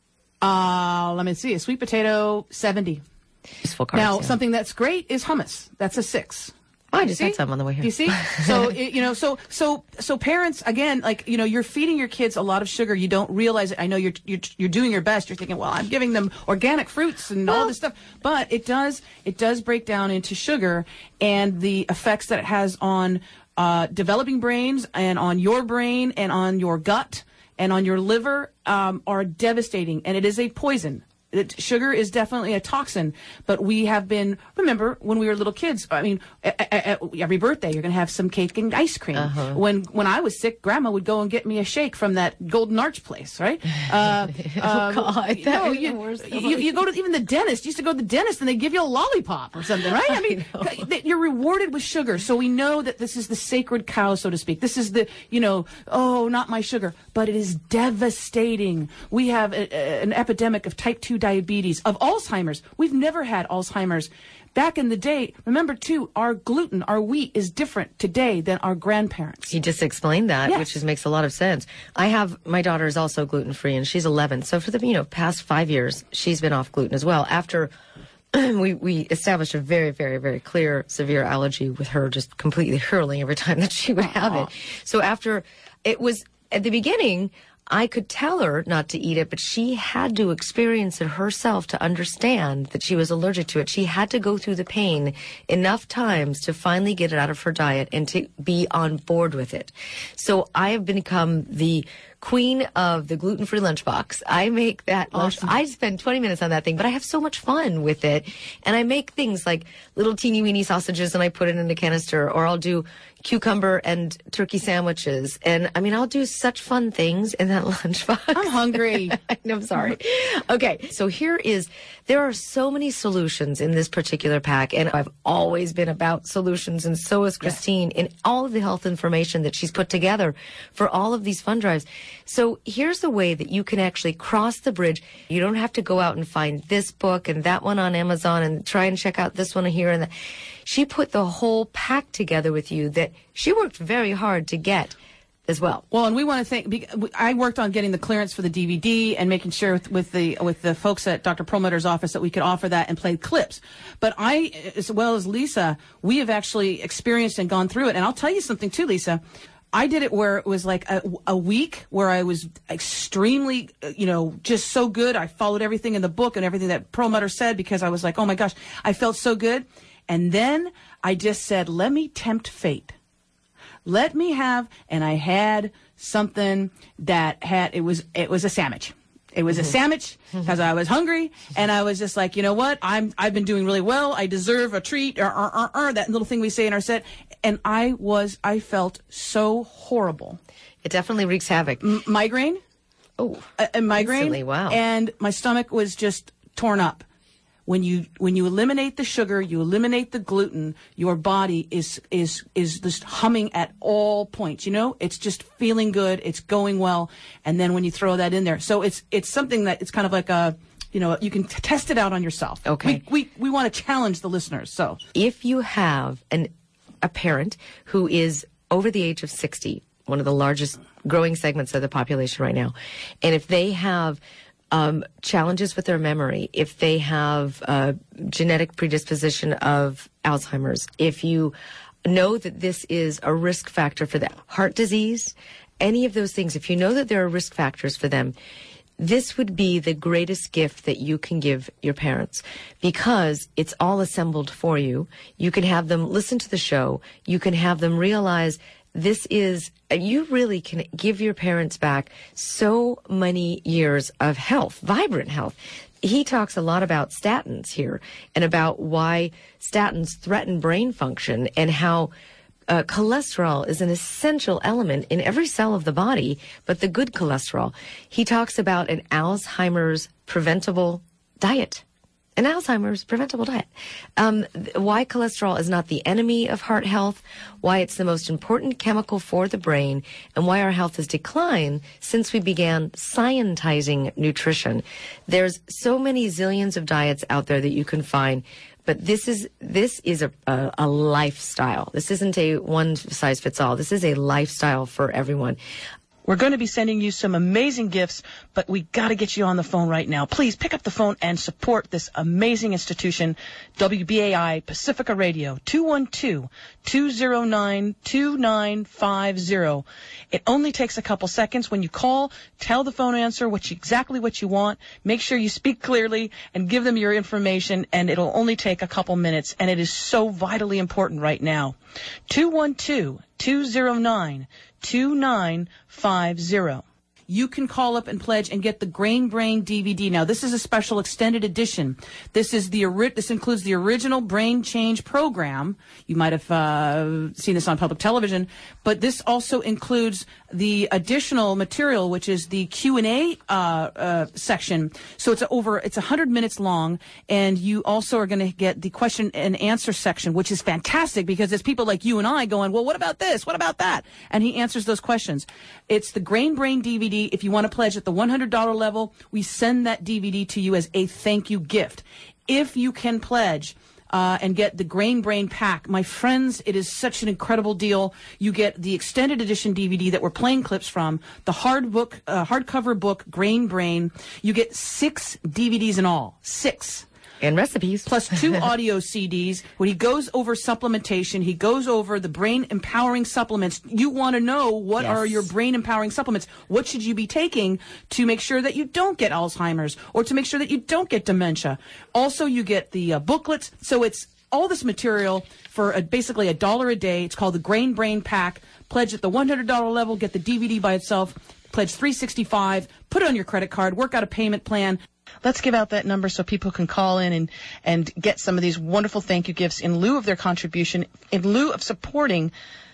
Uh, let me see. A sweet potato, seventy. Useful carbs, now, yeah. something that's great is hummus. That's a six. Oh, I just had some on the way here. You see? So, it, you know, so, so, so parents, again, like, you know, you're feeding your kids a lot of sugar. You don't realize it. I know you're, you're, you're doing your best. You're thinking, well, I'm giving them organic fruits and all this stuff. But it does, it does break down into sugar and the effects that it has on, uh, developing brains and on your brain and on your gut and on your liver, um, are devastating. And it is a poison. It, sugar is definitely a toxin, but we have been, remember, when we were little kids, I mean, a, a, a, every birthday you're going to have some cake and ice cream. Uh-huh. When when I was sick, Grandma would go and get me a shake from that Golden Arch place, right? Uh, oh, um, God. That no, you, you, you go to even the dentist. You used to go to the dentist and they give you a lollipop or something, right? I mean, I you're rewarded with sugar. So we know that this is the sacred cow, so to speak. This is the, you know, oh, not my sugar. But it is devastating. We have a, a, an epidemic of type two diabetes, of Alzheimer's. We've never had Alzheimer's. Back in the day, remember, too, our gluten, our wheat is different today than our grandparents. He just explained that, yes. which is, makes a lot of sense. I have, my daughter is also gluten-free, and she's eleven. So for the, you know, past five years, she's been off gluten as well. After we, we established a very, very, very clear, severe allergy with her just completely hurling every time that she would have Aww. it. So after, it was, at the beginning, I could tell her not to eat it, but she had to experience it herself to understand that she was allergic to it. She had to go through the pain enough times to finally get it out of her diet and to be on board with it. So I have become the queen of the gluten-free lunchbox. I make that awesome. lunch. I spend twenty minutes on that thing, but I have so much fun with it. And I make things like little teeny weeny sausages and I put it in a canister, or I'll do cucumber and turkey sandwiches. And I mean, I'll do such fun things in that lunchbox. I'm hungry. I'm sorry. Okay. So here is, there are so many solutions in this particular pack. And I've always been about solutions. And so is Christine in all of the health information that she's put together for all of these fund drives. So here's the way that you can actually cross the bridge. You don't have to go out and find this book and that one on Amazon and try and check out this one here and that. She put the whole pack together with you that she worked very hard to get as well. Well, and we want to thank, I worked on getting the clearance for the D V D and making sure with, with the with the folks at Doctor Perlmutter's office that we could offer that and play clips. But I, as well as Lisa, we have actually experienced and gone through it. And I'll tell you something too, Lisa. I did it where it was like a, a week where I was extremely, you know, just so good. I followed everything in the book and everything that Perlmutter said because I was like, oh my gosh, I felt so good. And then I just said, let me tempt fate. Let me have, and I had something that had, it was, it was a sandwich. It was mm-hmm. a sandwich because I was hungry, and I was just like, you know what? I'm I've been doing really well. I deserve a treat, or, or, or, or that little thing we say in our set. And I was, I felt so horrible. It definitely wreaks havoc. M- migraine. Oh, a, a migraine. Instantly, wow. And my stomach was just torn up. When you when you eliminate the sugar, you eliminate the gluten, your body is is is just humming at all points. You know, it's just feeling good, it's going well, and then when you throw that in there, so it's it's something that it's kind of like a, you know, you can t- test it out on yourself. Okay. We we we want to challenge the listeners. So if you have an a parent who is over the age of sixty, one of the largest growing segments of the population right now, and if they have Um, challenges with their memory, if they have a genetic predisposition of Alzheimer's, if you know that this is a risk factor for them, heart disease, any of those things, if you know that there are risk factors for them, this would be the greatest gift that you can give your parents because it's all assembled for you. You can have them listen to the show. You can have them realize this is, you really can give your parents back so many years of health, vibrant health. He talks a lot about statins here and about why statins threaten brain function and how uh, cholesterol is an essential element in every cell of the body, but the good cholesterol. He talks about an Alzheimer's preventable diet. An Alzheimer's preventable diet. Um, th- why cholesterol is not the enemy of heart health, why it's the most important chemical for the brain, and why our health has declined since we began scientizing nutrition. There's so many zillions of diets out there that you can find, but this is this is a, a, a lifestyle. This isn't a one-size-fits-all. This is a lifestyle for everyone. We're going to be sending you some amazing gifts, but we got to get you on the phone right now. Please pick up the phone and support this amazing institution, W B A I Pacifica Radio, two one two, two zero nine, two nine five zero. It only takes a couple seconds. When you call, tell the phone answer what you, exactly what you want. Make sure you speak clearly and give them your information, and it'll only take a couple minutes, and it is so vitally important right now. two one two, two zero nine, two nine five zero. you can call up and pledge and get the Grain Brain D V D. Now, this is a special extended edition. This is the ori- this includes the original Brain Change program. You might have uh, seen this on public television, but this also includes the additional material, which is the Q and A uh, uh, section. So it's over it's one hundred minutes long, and you also are going to get the question and answer section, which is fantastic because there's people like you and I going, well, what about this? What about that? And he answers those questions. It's the Grain Brain D V D. If you want to pledge at the one hundred dollars level, we send that D V D to you as a thank you gift. If you can pledge uh, and get the Grain Brain pack, my friends, it is such an incredible deal. You get the extended edition D V D that we're playing clips from, the hard book, uh, hardcover book, Grain Brain. You get six D V Ds in all. Six. And recipes. Plus two audio C Ds. When he goes over supplementation, he goes over the brain empowering supplements. You want to know what Yes. are your brain empowering supplements. What should you be taking to make sure that you don't get Alzheimer's or to make sure that you don't get dementia. Also, you get the uh, booklets. So it's all this material for a, basically a dollar a day. It's called the Grain Brain Pack. Pledge at the one hundred dollars level. Get the D V D by itself. Pledge three hundred sixty-five dollars. Put it on your credit card. Work out a payment plan. Let's give out that number so people can call in and, and get some of these wonderful thank you gifts in lieu of their contribution, in lieu of supporting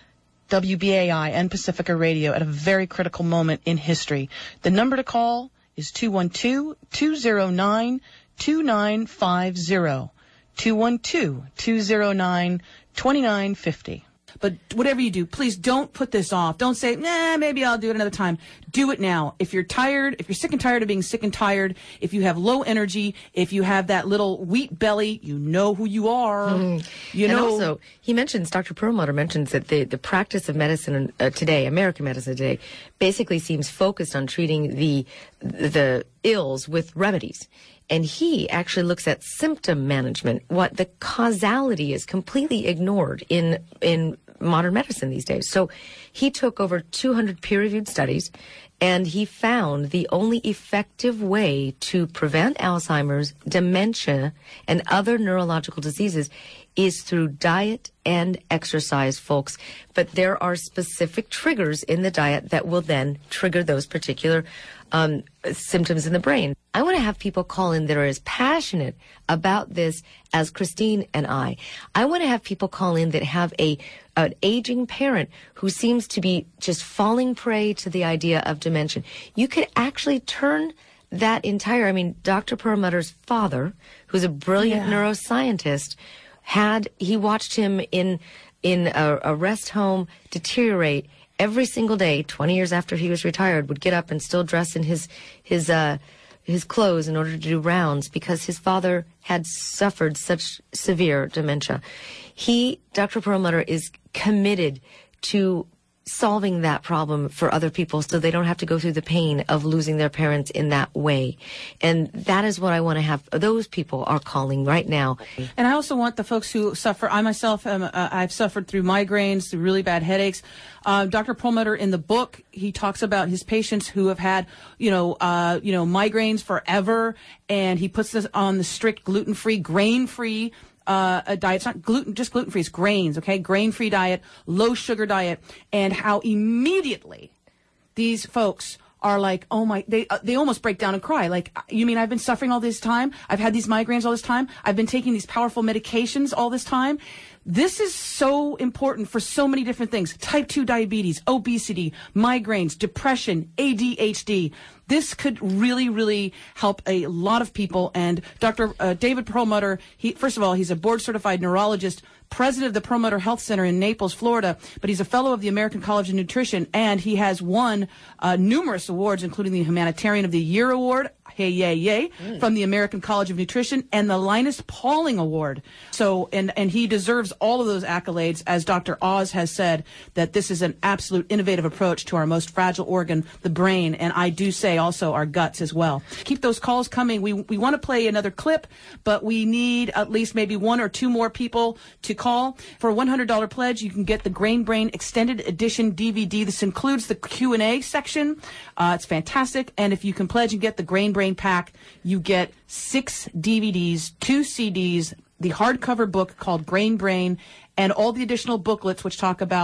W B A I and Pacifica Radio at a very critical moment in history. The number to call is two one two, two zero nine, two nine five zero. two one two, two zero nine, two nine five zero. But whatever you do, please don't put this off. Don't say, nah, maybe I'll do it another time. Do it now. If you're tired, if you're sick and tired of being sick and tired, if you have low energy, if you have that little wheat belly, you know who you are. Mm. You and know. Also, he mentions, Doctor Perlmutter mentions that the, the practice of medicine uh, today, American medicine today, basically seems focused on treating the the ills with remedies. And he actually looks at symptom management. What the causality is completely ignored in in modern medicine these days. So he took over two hundred peer-reviewed studies, and he found the only effective way to prevent Alzheimer's, dementia, and other neurological diseases is through diet and exercise, folks. But there are specific triggers in the diet that will then trigger those particular um, symptoms in the brain. I want to have people call in that are as passionate about this as Christine and I. I want to have people call in that have a an aging parent who seems to be just falling prey to the idea of dementia. You could actually turn that entire, I mean, Doctor Perlmutter's father, who's a brilliant Yeah. neuroscientist, had, he watched him in in a, a rest home deteriorate every single day. twenty years after he was retired, would get up and still dress in his his uh his clothes in order to do rounds because his father had suffered such severe dementia. He, Doctor Perlmutter, is committed to solving that problem for other people so they don't have to go through the pain of losing their parents in that way. And that is what I want to have. Those people are calling right now. And I also want the folks who suffer, I myself, am, uh, I've suffered through migraines, through really bad headaches. Uh, Doctor Perlmutter, in the book, he talks about his patients who have had, you know, uh, you know, migraines forever, and he puts this on the strict gluten-free, grain-free Uh, a diet. It's not gluten, just gluten-free. It's grains, okay? Grain-free diet, low-sugar diet, and how immediately these folks are like, oh my, they uh, they almost break down and cry. Like, you mean I've been suffering all this time? I've had these migraines all this time? I've been taking these powerful medications all this time? This is so important for so many different things. Type two diabetes, obesity, migraines, depression, A D H D. This could really, really help a lot of people. And Doctor Uh, David Perlmutter, he, first of all, he's a board-certified neurologist, president of the Perlmutter Health Center in Naples, Florida, but he's a fellow of the American College of Nutrition, and he has won uh, numerous awards, including the Humanitarian of the Year Award, hey, yay, yay, mm. from the American College of Nutrition, and the Linus Pauling Award. So, and, and he deserves all of those accolades, as Doctor Oz has said, that this is an absolute innovative approach to our most fragile organ, the brain, and I do say also our guts as well. Keep those calls coming. We we want to play another clip, but we need at least maybe one or two more people to call. For a one hundred dollars pledge, you can get the Grain Brain Extended Edition D V D. This includes the Q and A section. Uh, it's fantastic. And if you can pledge and get the Grain Brain pack, you get six D V Ds, two C Ds, the hardcover book called Grain Brain, and all the additional booklets which talk about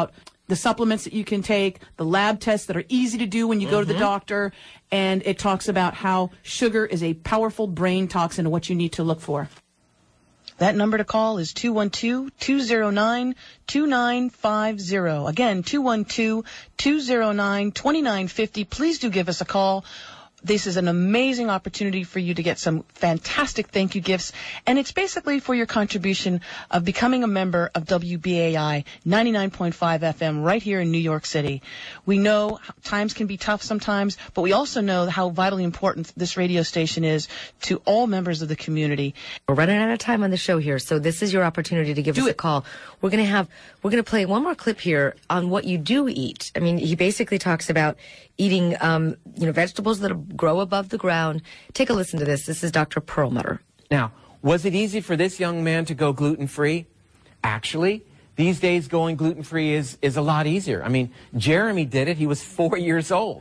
the supplements that you can take, the lab tests that are easy to do when you go mm-hmm. to the doctor, and it talks about how sugar is a powerful brain toxin and what you need to look for. That number to call is two one two, two zero nine, two nine five zero. Again, two one two, two zero nine, two nine five zero. Please do give us a call. This is an amazing opportunity for you to get some fantastic thank you gifts, and it's basically for your contribution of becoming a member of W B A I ninety-nine point five F M right here in New York City. We know times can be tough sometimes, but we also know how vitally important this radio station is to all members of the community. We're running out of time on the show here, so this is your opportunity to give do us it. a call. We're going to have, we're going to play one more clip here on what you do eat. I mean, he basically talks about eating, um, you know, vegetables that grow above the ground. Take a listen to this. This is Doctor Perlmutter. Now, was it easy for this young man to go gluten-free? Actually, these days going gluten-free is, is a lot easier. I mean, Jeremy did it. He was four years old.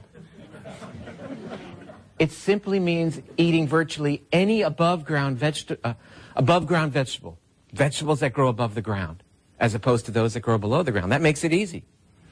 It simply means eating virtually any above-ground veg- uh, above-ground vegetable, vegetables that grow above the ground, as opposed to those that grow below the ground. That makes it easy.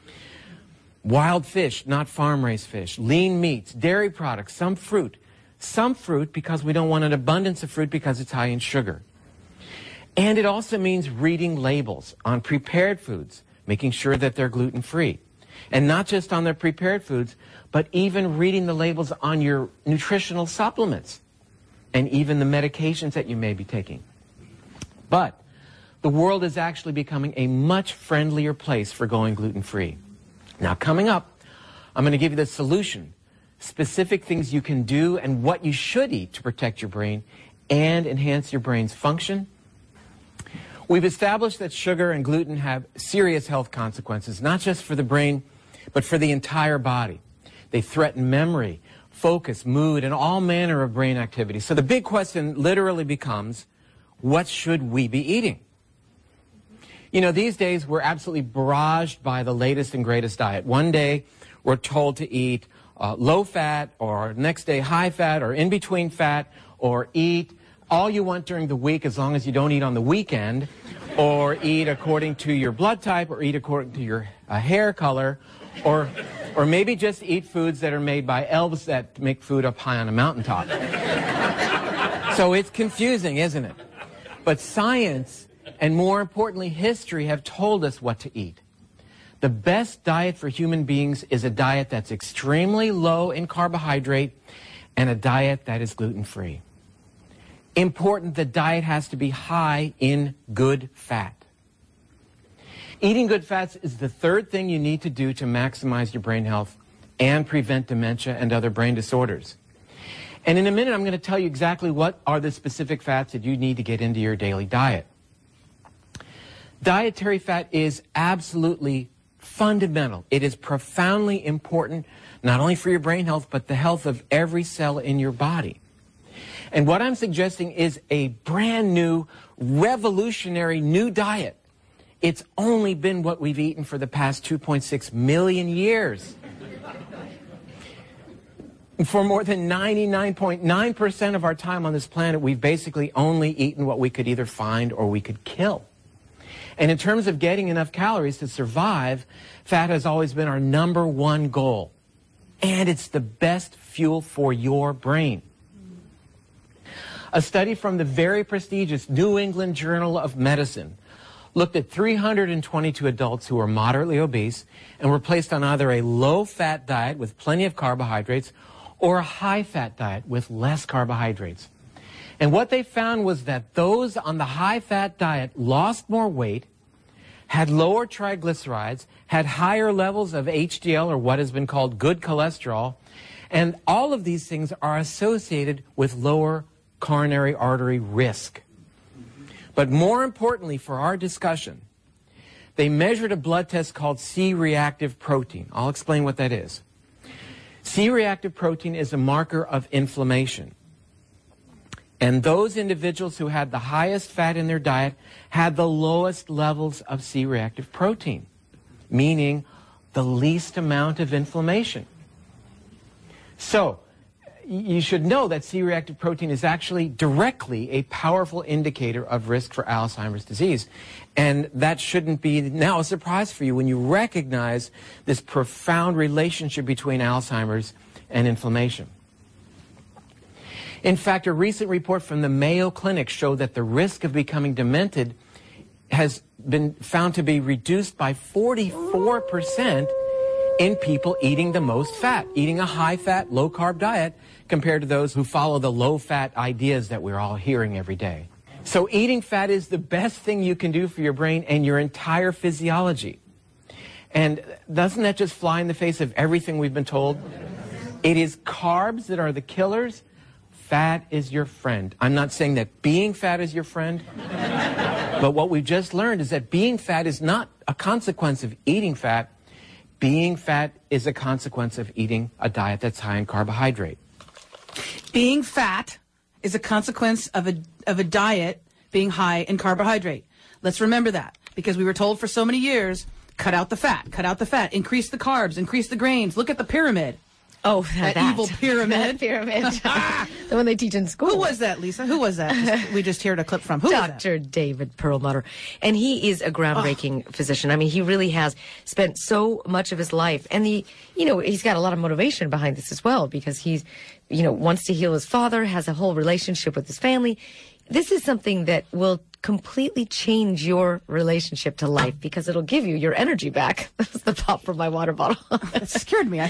Wild fish, not farm-raised fish, lean meats, dairy products, some fruit. Some fruit because we don't want an abundance of fruit because it's high in sugar. And it also means reading labels on prepared foods, making sure that they're gluten-free. And not just on their prepared foods, but even reading the labels on your nutritional supplements and even the medications that you may be taking. But the world is actually becoming a much friendlier place for going gluten-free. Now, coming up, I'm going to give you the solution, specific things you can do and what you should eat to protect your brain and enhance your brain's function. We've established that sugar and gluten have serious health consequences, not just for the brain, but for the entire body. They threaten memory, focus, mood, and all manner of brain activity. So the big question literally becomes, what should we be eating? You know, these days we're absolutely barraged by the latest and greatest diet. One day we're told to eat uh, low fat, or next day high fat, or in between fat, or eat all you want during the week as long as you don't eat on the weekend, or eat according to your blood type, or eat according to your uh, hair color, or, or maybe just eat foods that are made by elves that make food up high on a mountaintop. So it's confusing, isn't it? But science, and more importantly, history, have told us what to eat. The best diet for human beings is a diet that's extremely low in carbohydrate and a diet that is gluten-free. Important, the diet has to be high in good fat. Eating good fats is the third thing you need to do to maximize your brain health and prevent dementia and other brain disorders. And in a minute, I'm going to tell you exactly what are the specific fats that you need to get into your daily diet. Dietary fat is absolutely fundamental. It is profoundly important, not only for your brain health, but the health of every cell in your body. And what I'm suggesting is a brand new, revolutionary new diet. It's only been what we've eaten for the past two point six million years. For more than ninety-nine point nine percent of our time on this planet, we've basically only eaten what we could either find or we could kill. And in terms of getting enough calories to survive, fat has always been our number one goal. And it's the best fuel for your brain. A study from the very prestigious New England Journal of Medicine looked at three hundred twenty-two adults who were moderately obese and were placed on either a low-fat diet with plenty of carbohydrates or a high-fat diet with less carbohydrates. And what they found was that those on the high-fat diet lost more weight, had lower triglycerides, had higher levels of H D L, or what has been called good cholesterol, and all of these things are associated with lower coronary artery risk. But more importantly for our discussion, they measured a blood test called C-reactive protein. I'll explain what that is. C-reactive protein is a marker of inflammation. And those individuals who had the highest fat in their diet had the lowest levels of C-reactive protein, meaning the least amount of inflammation. So, you should know that C-reactive protein is actually directly a powerful indicator of risk for Alzheimer's disease. And that shouldn't be now a surprise for you when you recognize this profound relationship between Alzheimer's and inflammation. In fact, a recent report from the Mayo Clinic showed that the risk of becoming demented has been found to be reduced by forty-four percent in people eating the most fat, eating a high-fat, low-carb diet compared to those who follow the low-fat ideas that we're all hearing every day. So eating fat is the best thing you can do for your brain and your entire physiology. And doesn't that just fly in the face of everything we've been told? It is carbs that are the killers. Fat is your friend. I'm not saying that being fat is your friend, but what we've just learned is that being fat is not a consequence of eating fat. Being fat is a consequence of eating a diet that's high in carbohydrate. Being fat is a consequence of a of a diet being high in carbohydrate. Let's remember that, because we were told for so many years, cut out the fat, cut out the fat, increase the carbs, increase the grains. Look at the pyramid. Oh, that, that evil pyramid. That pyramid. The one they teach in school. Who was that, Lisa? Who was that? Just, we just heard a clip from. Who Doctor was that? David Perlmutter. And he is a groundbreaking oh. physician. I mean, he really has spent so much of his life. And, the, you know, he's got a lot of motivation behind this as well, because he's, you know, wants to heal his father, has a whole relationship with his family. This is something that will completely change your relationship to life, because it'll give you your energy back. That's the pop from my water bottle. That scared me.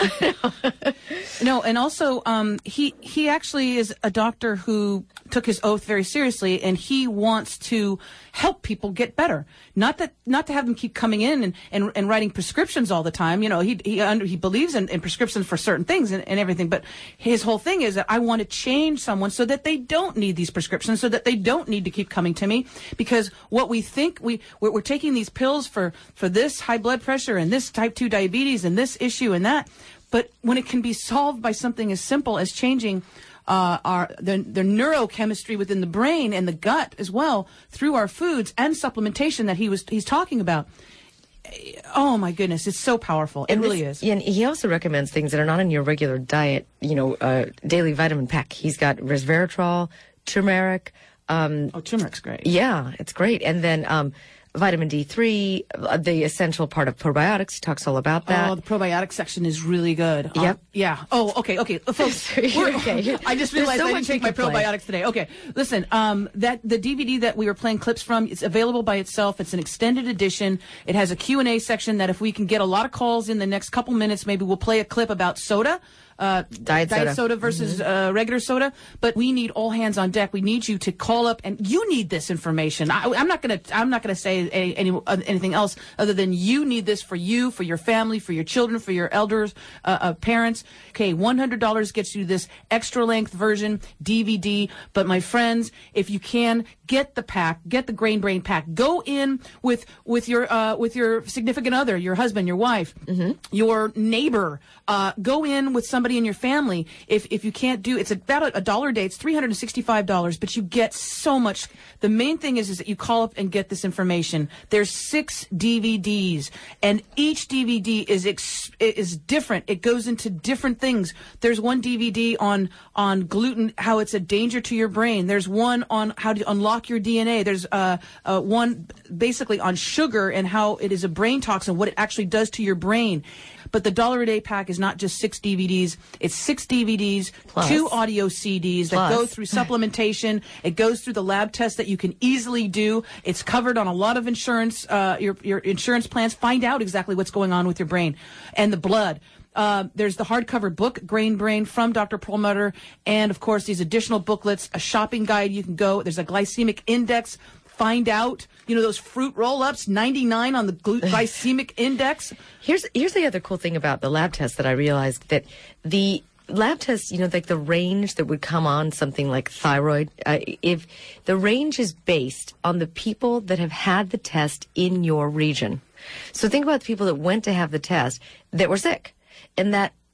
I no, and also um, he he actually is a doctor who took his oath very seriously, and he wants to help people get better. Not that not to have them keep coming in and, and, and writing prescriptions all the time. You know, he he under, he believes in, in prescriptions for certain things and, and everything. But his whole thing is that I want to change someone so that they don't need these prescriptions, so that they don't need to keep coming to me. Because what we think we we're, we're taking these pills for for this high blood pressure and this type two diabetes and this issue and that. But when it can be solved by something as simple as changing uh, our the, the neurochemistry within the brain and the gut as well through our foods and supplementation that he was he's talking about. Oh my goodness, it's so powerful. It and really this, is. And he also recommends things that are not in your regular diet. You know, uh, daily vitamin pack. He's got resveratrol, turmeric. Um, oh, turmeric's great. Yeah, it's great. And then um, vitamin D three, uh, the essential part of probiotics. He talks all about that. Oh, the probiotic section is really good. Yep. Uh, yeah. Oh, okay, okay. Folks, okay. I just realized so I didn't take my probiotics play. today. Okay, listen, um, that the D V D that we were playing clips from, it's available by itself. It's an extended edition. It has a Q and A section that if we can get a lot of calls in the next couple minutes, maybe we'll play a clip about soda. Uh, diet, diet soda, soda versus mm-hmm. uh, regular soda, but we need all hands on deck. We need you to call up, and you need this information. I, I'm not gonna, I'm not gonna say any, any, anything else other than you need this for you, for your family, for your children, for your elders, uh, uh, parents. Okay, one hundred dollars gets you this extra length version D V D. But my friends, if you can, get the pack, get the Grain Brain pack. Go in with with your uh, with your significant other, your husband, your wife, mm-hmm. your neighbor. Uh, go in with somebody in your family. If if you can't do, it's about a, a dollar a day. It's three hundred and sixty-five dollars, but you get so much. The main thing is is that you call up and get this information. There's six D V Ds, and each D V D is ex, is different. It goes into different things. There's one D V D on on gluten, how it's a danger to your brain. There's one on how to unlock your D N A. There's uh, uh one basically on sugar and how it is a brain toxin, what it actually does to your brain. But the dollar a day pack is not just six D V Ds. It's six D V Ds, plus, two audio C Ds that plus. go through supplementation. It goes through the lab tests that you can easily do. It's covered on a lot of insurance, uh, your, your insurance plans. Find out exactly what's going on with your brain and the blood. Uh, there's the hardcover book, Grain Brain, from Doctor Perlmutter. And, of course, these additional booklets, a shopping guide you can go. There's a glycemic index. Find out, you know, those fruit roll-ups, ninety-nine on the glu- glycemic index. Here's here's the other cool thing about the lab test that I realized, that the lab test, you know, like the range that would come on something like thyroid, uh, if the range is based on the people that have had the test in your region. So think about the people that went to have the test that were sick, and that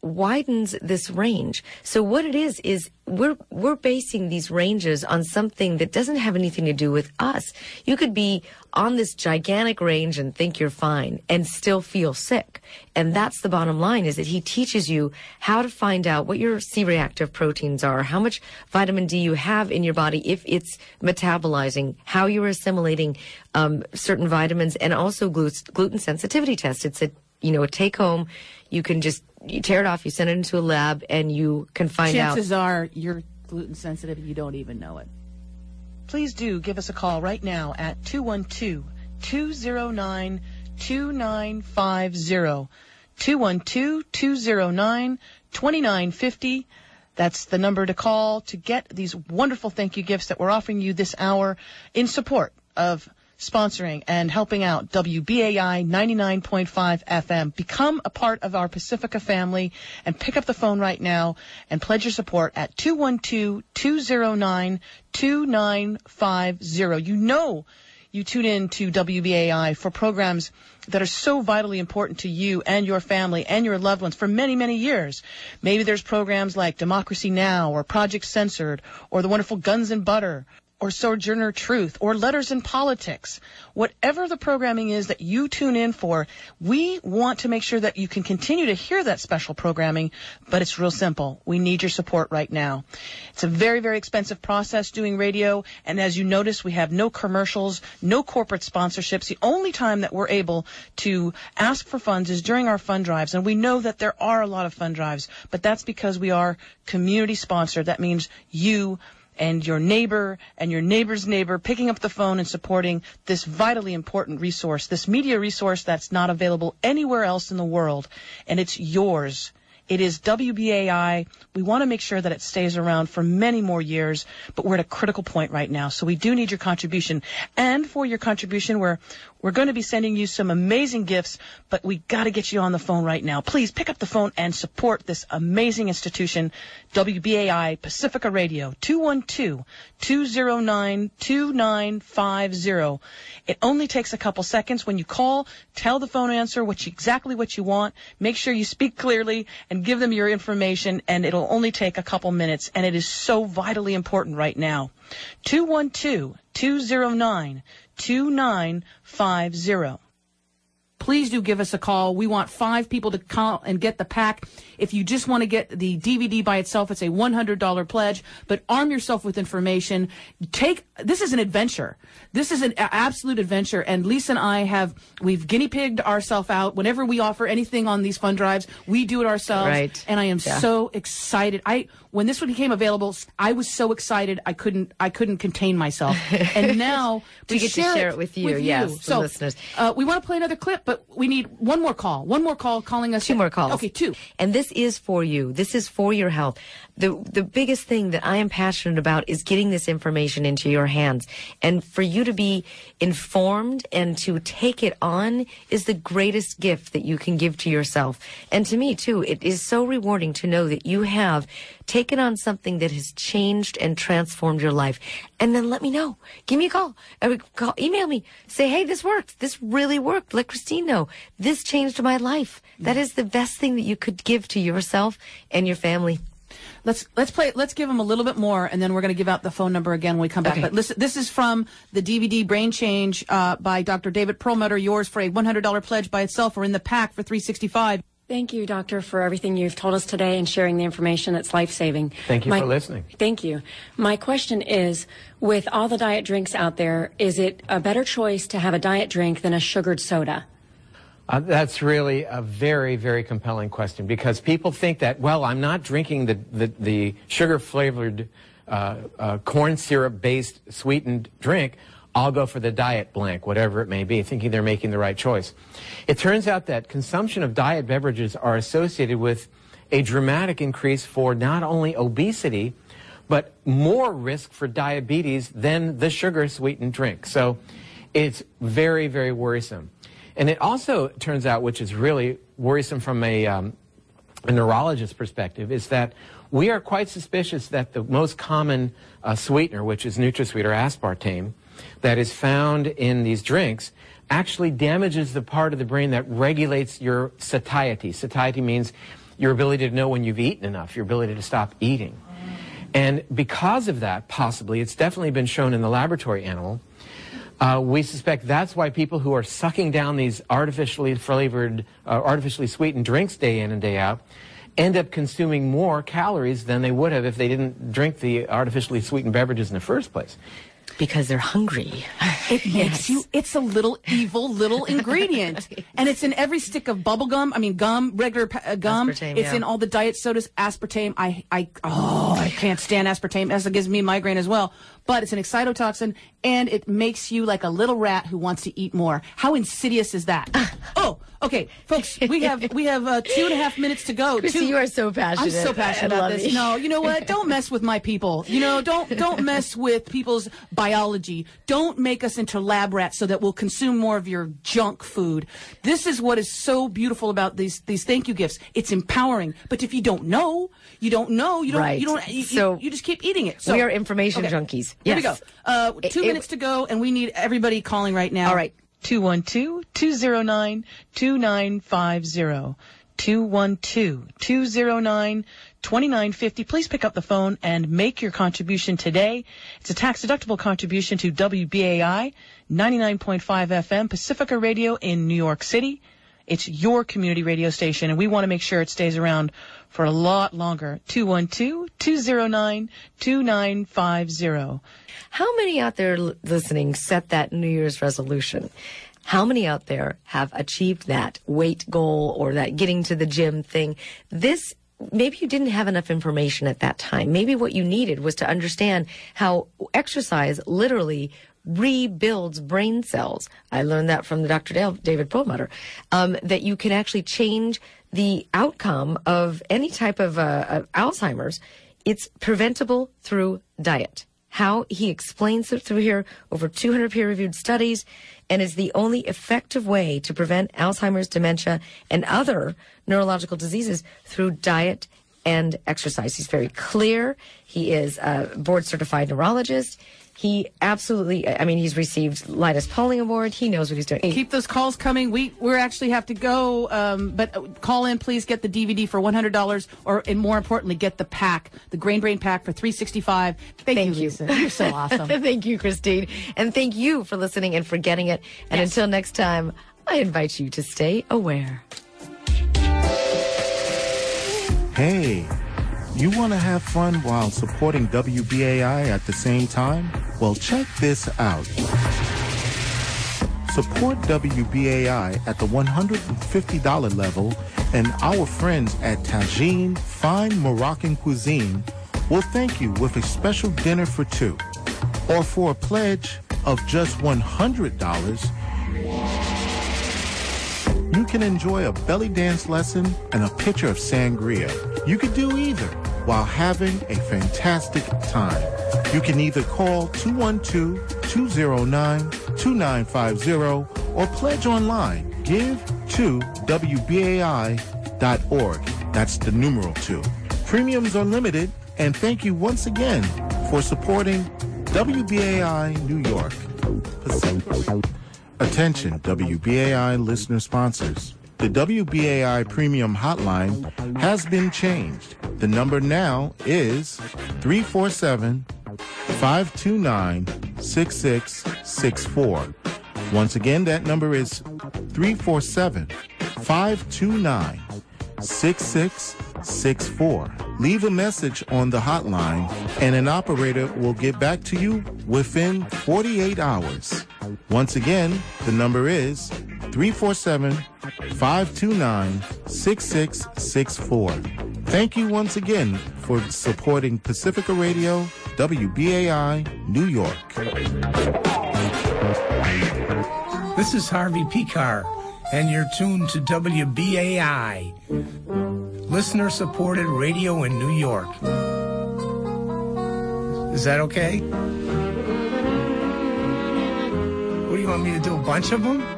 widens this range. So what it is is we're we're basing these ranges on something that doesn't have anything to do with us. You could be on this gigantic range and think you're fine and still feel sick. And that's the bottom line, is that he teaches you how to find out what your C-reactive proteins are, how much vitamin D you have in your body if it's metabolizing, how you're assimilating um, certain vitamins, and also glut- gluten sensitivity test. It's a, you know, a take-home. You can just you tear it off, you send it into a lab, and you can find Chances out. Chances are you're gluten sensitive and you don't even know it. Please do give us a call right now at two one two, two zero nine, two nine five zero. two one two, two zero nine, two nine five zero. That's the number to call to get these wonderful thank you gifts that we're offering you this hour in support of sponsoring and helping out W B A I ninety-nine point five F M. Become a part of our Pacifica family and pick up the phone right now and pledge your support at two one two, two zero nine, two nine five zero. You know you tune in to W B A I for programs that are so vitally important to you and your family and your loved ones for many, many years. Maybe there's programs like Democracy Now! Or Project Censored or the wonderful Guns and Butter, or Sojourner Truth, or Letters in Politics. Whatever the programming is that you tune in for, we want to make sure that you can continue to hear that special programming, but it's real simple. We need your support right now. It's a very, very expensive process doing radio, and as you notice, we have no commercials, no corporate sponsorships. The only time that we're able to ask for funds is during our fund drives, and we know that there are a lot of fund drives, but that's because we are community sponsored. That means you and your neighbor and your neighbor's neighbor picking up the phone and supporting this vitally important resource, this media resource that's not available anywhere else in the world, and it's yours. It is W B A I. We want to make sure that it stays around for many more years, but we're at a critical point right now, so we do need your contribution. And for your contribution, we're we're going to be sending you some amazing gifts, but we got to get you on the phone right now. Please pick up the phone and support this amazing institution, W B A I Pacifica Radio, two one two, two zero nine, two nine five zero. It only takes a couple seconds. When you call, tell the phone answer what you, exactly what you want. Make sure you speak clearly and give them your information, and it'll only take a couple minutes, and it is so vitally important right now. two one two, two zero nine, two nine five zero. Please do give us a call. We want five people to call and get the pack. If you just want to get the D V D by itself, it's a one hundred dollars pledge, but arm yourself with information. Take, this is an adventure. This is an absolute adventure, and Lisa and I have, we've guinea pigged ourselves out. Whenever we offer anything on these fund drives, we do it ourselves. Right. And I am Yeah. so excited. I, when this one became available, I was so excited I couldn't, I couldn't contain myself. And now We get to share it with you, yes, the So, listeners. Uh, we want to play another clip, but we need one more call. One more call calling us. Two more calls. Okay, two. And this is for you. This is for your health. The the biggest thing that I am passionate about is getting this information into your hands. And for you to be informed and to take it on is the greatest gift that you can give to yourself. And to me, too, it is so rewarding to know that you have taken on something that has changed and transformed your life. And then let me know. Give me a call. Or call email me. Say, hey, this worked. This really worked. Let Christine know. This changed my life. That is the best thing that you could give to yourself and your family. Let's let's play. Let's give them a little bit more, and then we're going to give out the phone number again when we come back. Okay. But listen, this is from the D V D Brain Change uh, by Doctor David Perlmutter. Yours for a one hundred dollars pledge by itself, or in the pack for three hundred sixty-five dollars. Thank you, Doctor, for everything you've told us today and sharing the information. It's life-saving. Thank you My, for listening. Thank you. My question is, with all the diet drinks out there, is it a better choice to have a diet drink than a sugared soda? Uh, that's really a very, very compelling question, because people think that, well, I'm not drinking the, the, the sugar-flavored, uh, uh, corn syrup-based sweetened drink. I'll go for the diet blank, whatever it may be, thinking they're making the right choice. It turns out that consumption of diet beverages are associated with a dramatic increase for not only obesity, but more risk for diabetes than the sugar-sweetened drink. So it's very, very worrisome. And it also turns out, which is really worrisome from a, um, a neurologist's perspective, is that we are quite suspicious that the most common uh, sweetener, which is NutraSweet or aspartame, that is found in these drinks actually damages the part of the brain that regulates your satiety. Satiety means your ability to know when you've eaten enough, your ability to stop eating. And because of that, possibly, it's definitely been shown in the laboratory animal, uh, we suspect that's why people who are sucking down these artificially flavored, uh, artificially sweetened drinks day in and day out end up consuming more calories than they would have if they didn't drink the artificially sweetened beverages in the first place. Because they're hungry. It makes yes. you, it's a little evil little ingredient. And it's in every stick of bubble gum, I mean gum, regular uh, gum. Aspartame, it's yeah. in all the diet sodas, aspartame. I, I, oh, I can't stand aspartame. As it gives me migraine as well. But it's an excitotoxin, and it makes you like a little rat who wants to eat more. How insidious is that? Oh, okay, folks, we have we have uh, two and a half minutes to go. Chrissy, two, you are so passionate. I'm so passionate I about love this. you. No, you know what? Don't mess with my people. You know, don't don't mess with people's biology. Don't make us into lab rats so that we'll consume more of your junk food. This is what is so beautiful about these these thank you gifts. It's empowering. But if you don't know, you don't know. You don't. Right. You don't. You, so you, you just keep eating it. So we are information okay. junkies. Here Yes. we go. Uh, two it, minutes it, to go, and we need everybody calling right now. All right. two one two, two zero nine, two nine five zero. two one two, two zero nine, two nine five zero. Please pick up the phone and make your contribution today. It's a tax-deductible contribution to W B A I ninety-nine point five F M, Pacifica Radio in New York City. It's your community radio station, and we want to make sure it stays around for a lot longer. two one two, two zero nine, two nine five zero. How many out there l- listening set that New Year's resolution? How many out there have achieved that weight goal or that getting to the gym thing? This, maybe you didn't have enough information at that time. Maybe what you needed was to understand how exercise literally rebuilds brain cells. I learned that from the Doctor Dale, David Perlmutter, um, that you can actually change the outcome of any type of, uh, of Alzheimer's. It's preventable through diet. How he explains it through here, over two hundred peer-reviewed studies, and is the only effective way to prevent Alzheimer's, dementia, and other neurological diseases through diet and exercise. He's very clear. He is a board-certified neurologist. He absolutely, I mean, he's received Linus Pauling Award. He knows what he's doing. Keep those calls coming. We we actually have to go, um, but call in, please. Get the D V D for one hundred dollars, or, and more importantly, get the pack, the Grain Brain pack for three hundred sixty-five dollars. Thank, Thank you, you. Lisa. You're so awesome. Thank you, Christine. And thank you for listening and for getting it. And Yes. until next time, I invite you to stay aware. Hey, you want to have fun while supporting W B A I at the same time? Well, check this out. Support W B A I at the one hundred fifty dollars level, and our friends at Tagine Fine Moroccan Cuisine will thank you with a special dinner for two. Or for a pledge of just one hundred dollars, you can enjoy a belly dance lesson and a pitcher of sangria. You could do either while having a fantastic time. You can either call two one two, two zero nine, two nine five zero or pledge online. Give to W B A I dot org. That's the numeral two. Premiums are limited, and thank you once again for supporting W B A I New York. Pacific. Attention, W B A I listener sponsors. The W B A I Premium Hotline has been changed. The number now is three four seven, five two nine, six six six four. Once again, that number is three four seven, five two nine, six six six four. Leave a message on the hotline, and an operator will get back to you within forty-eight hours. Once again, the number is three four seven, five two nine, six six six four. Thank you once again for supporting Pacifica Radio, W B A I, New York. This is Harvey Pekar, and you're tuned to W B A I, listener-supported radio in New York. Is that okay? What do you want me to do, a bunch of them?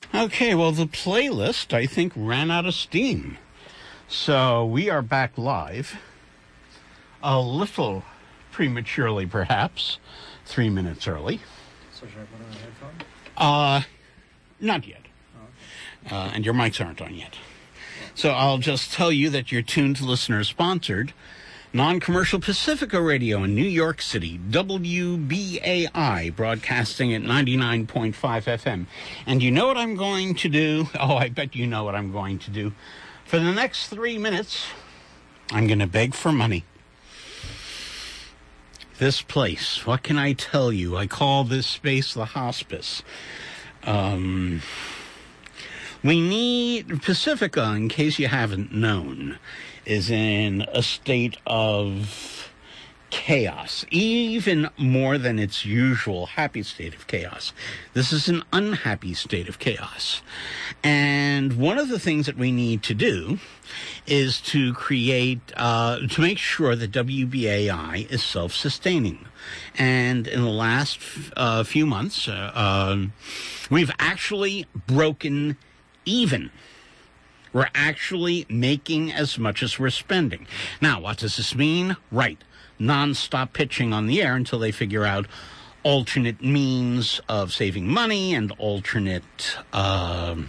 Okay, well, the playlist, I think, ran out of steam. So we are back live. A little prematurely, perhaps. Three minutes early. So should I put on a headphone? Uh, not yet. Oh. Uh, and your mics aren't on yet. So I'll just tell you that you're tuned to listener-sponsored non-commercial Pacifica Radio in New York City, W B A I, broadcasting at ninety-nine point five F M. And you know what I'm going to do? Oh, I bet you know what I'm going to do. For the next three minutes, I'm going to beg for money. This place, what can I tell you? I call this space the hospice. Um... We need, Pacifica, in case you haven't known, is in a state of chaos, even more than its usual happy state of chaos. This is an unhappy state of chaos. And one of the things that we need to do is to create, uh, to make sure that W B A I is self-sustaining. And in the last uh, few months, uh, um, we've actually broken even. We're actually making as much as we're spending. Now, what does this mean? Right. Non-stop pitching on the air until they figure out alternate means of saving money and alternate, uh,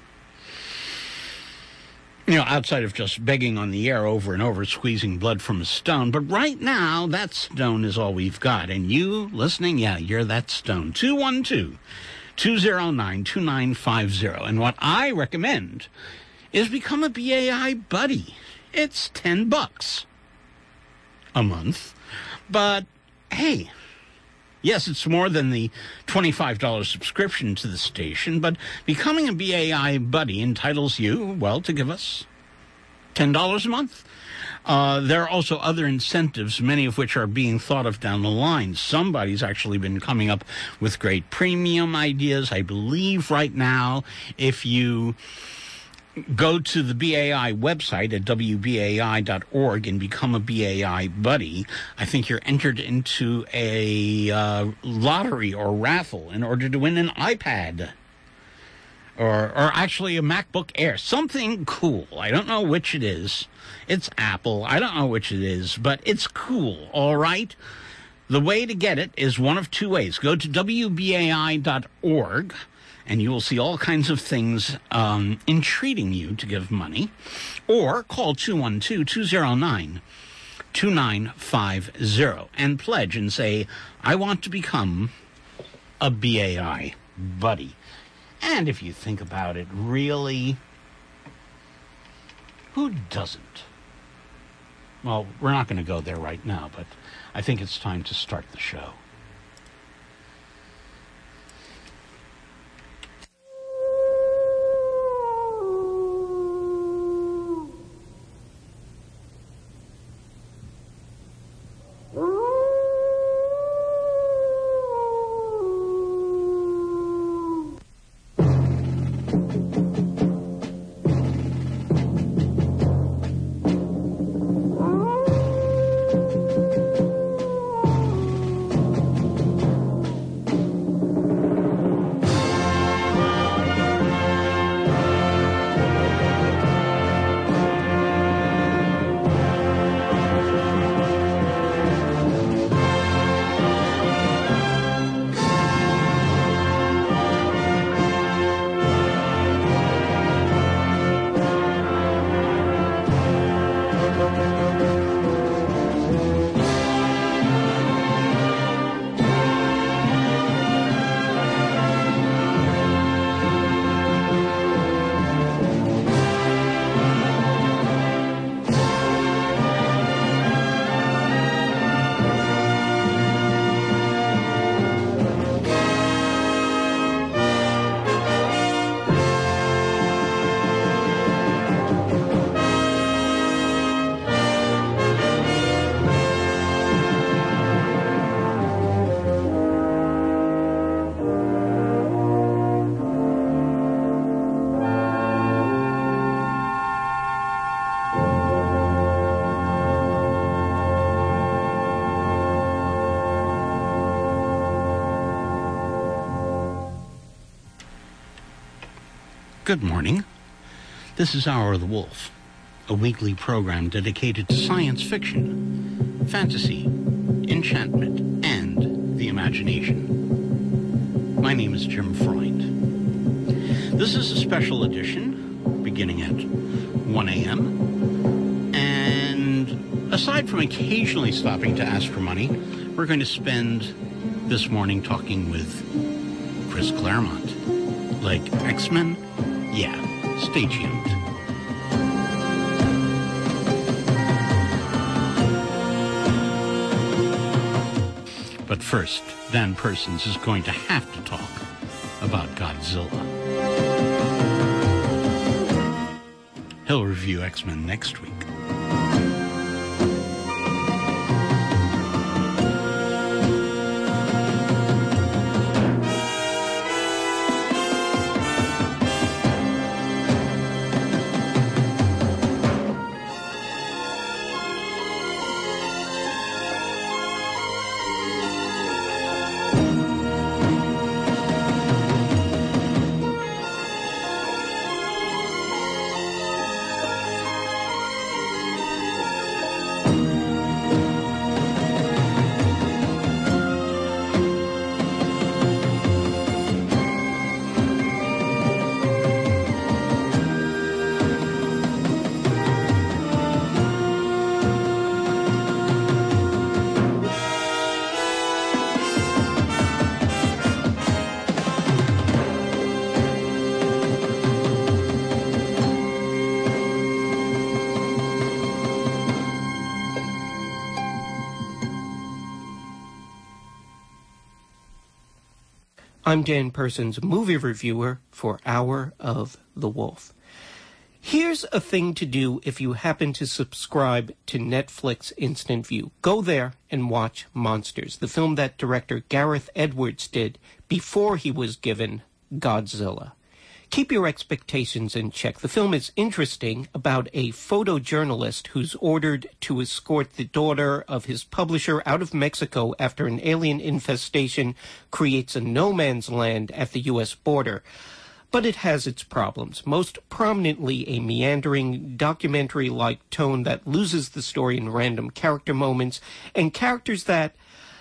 you know, outside of just begging on the air over and over, squeezing blood from a stone. But right now, that stone is all we've got. And you listening, yeah, you're that stone. two one two, two oh nine, two nine five oh. And what I recommend is become a B A I buddy. It's ten bucks a month. But, hey, yes, it's more than the twenty-five dollars subscription to the station, but becoming a B A I buddy entitles you, well, to give us ten dollars a month. Uh, there are also other incentives, many of which are being thought of down the line. Somebody's actually been coming up with great premium ideas. I believe right now, if you go to the B A I website at W B A I dot org and become a B A I buddy, I think you're entered into a uh, lottery or raffle in order to win an iPad. Or, or actually a MacBook Air. Something cool. I don't know which it is. It's Apple. I don't know which it is, but it's cool, all right? The way to get it is one of two ways. Go to W B A I dot org, and you will see all kinds of things um, entreating you to give money. Or call two one two, two oh nine, two nine five oh and pledge and say, I want to become a B A I buddy. And if you think about it, really, who doesn't? Well, we're not going to go there right now, but I think it's time to start the show. Good morning. This is Hour of the Wolf, a weekly program dedicated to science fiction, fantasy, enchantment, and the imagination. My name is Jim Freund. This is a special edition beginning at one a.m. And aside from occasionally stopping to ask for money, we're going to spend this morning talking with Chris Claremont. Like X-Men? Yeah, stay tuned. But first, Dan Persons is going to have to talk about Godzilla. He'll review X-Men next week. I'm Dan Persons, movie reviewer for Hour of the Wolf. Here's a thing to do if you happen to subscribe to Netflix Instant View. Go there and watch Monsters, the film that director Gareth Edwards did before he was given Godzilla. Keep your expectations in check. The film is interesting about a photojournalist who's ordered to escort the daughter of his publisher out of Mexico after an alien infestation creates a no man's land at the U S border. But it has its problems, most prominently a meandering, documentary-like tone that loses the story in random character moments, and characters that,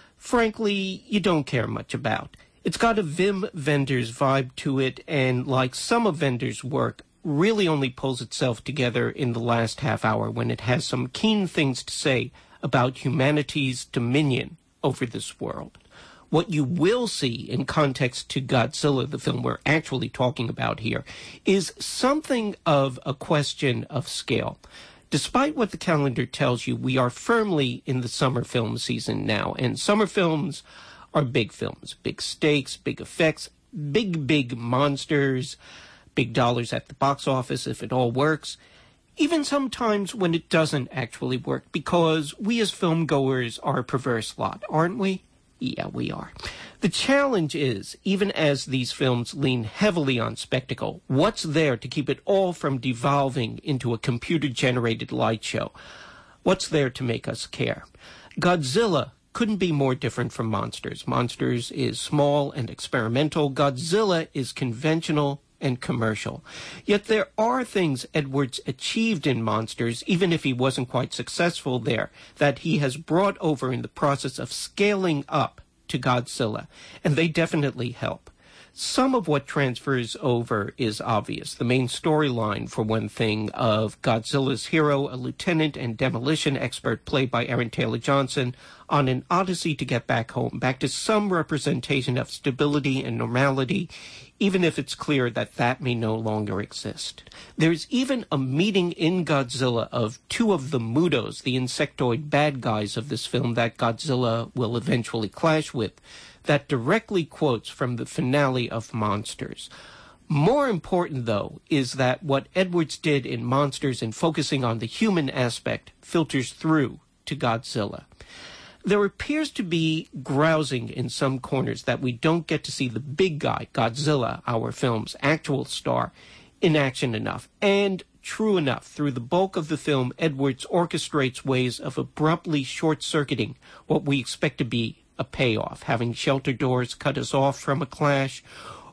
frankly, you don't care much about. It's got a Wim Wenders vibe to it, and like some of Wenders' work, really only pulls itself together in the last half hour when it has some keen things to say about humanity's dominion over this world. What you will see in context to Godzilla, the film we're actually talking about here, is something of a question of scale. Despite what the calendar tells you, we are firmly in the summer film season now, and summer films are big films, big stakes, big effects, big, big monsters, big dollars at the box office if it all works, even sometimes when it doesn't actually work, because we as film goers are a perverse lot, aren't we? Yeah, we are. The challenge is, even as these films lean heavily on spectacle, what's there to keep it all from devolving into a computer-generated light show? What's there to make us care? Godzilla couldn't be more different from Monsters. Monsters is small and experimental. Godzilla is conventional and commercial. Yet there are things Edwards achieved in Monsters, even if he wasn't quite successful there, that he has brought over in the process of scaling up to Godzilla, and they definitely help. Some of what transfers over is obvious. The main storyline, for one thing, of Godzilla's hero, a lieutenant and demolition expert played by Aaron Taylor Johnson, on an odyssey to get back home, back to some representation of stability and normality, even if it's clear that that may no longer exist. There's even a meeting in Godzilla of two of the Mutos, the insectoid bad guys of this film that Godzilla will eventually clash with, that directly quotes from the finale of Monsters. More important, though, is that what Edwards did in Monsters in focusing on the human aspect filters through to Godzilla. There appears to be grousing in some corners that we don't get to see the big guy, Godzilla, our film's actual star, in action enough. And true enough, through the bulk of the film, Edwards orchestrates ways of abruptly short-circuiting what we expect to be a payoff, having shelter doors cut us off from a clash,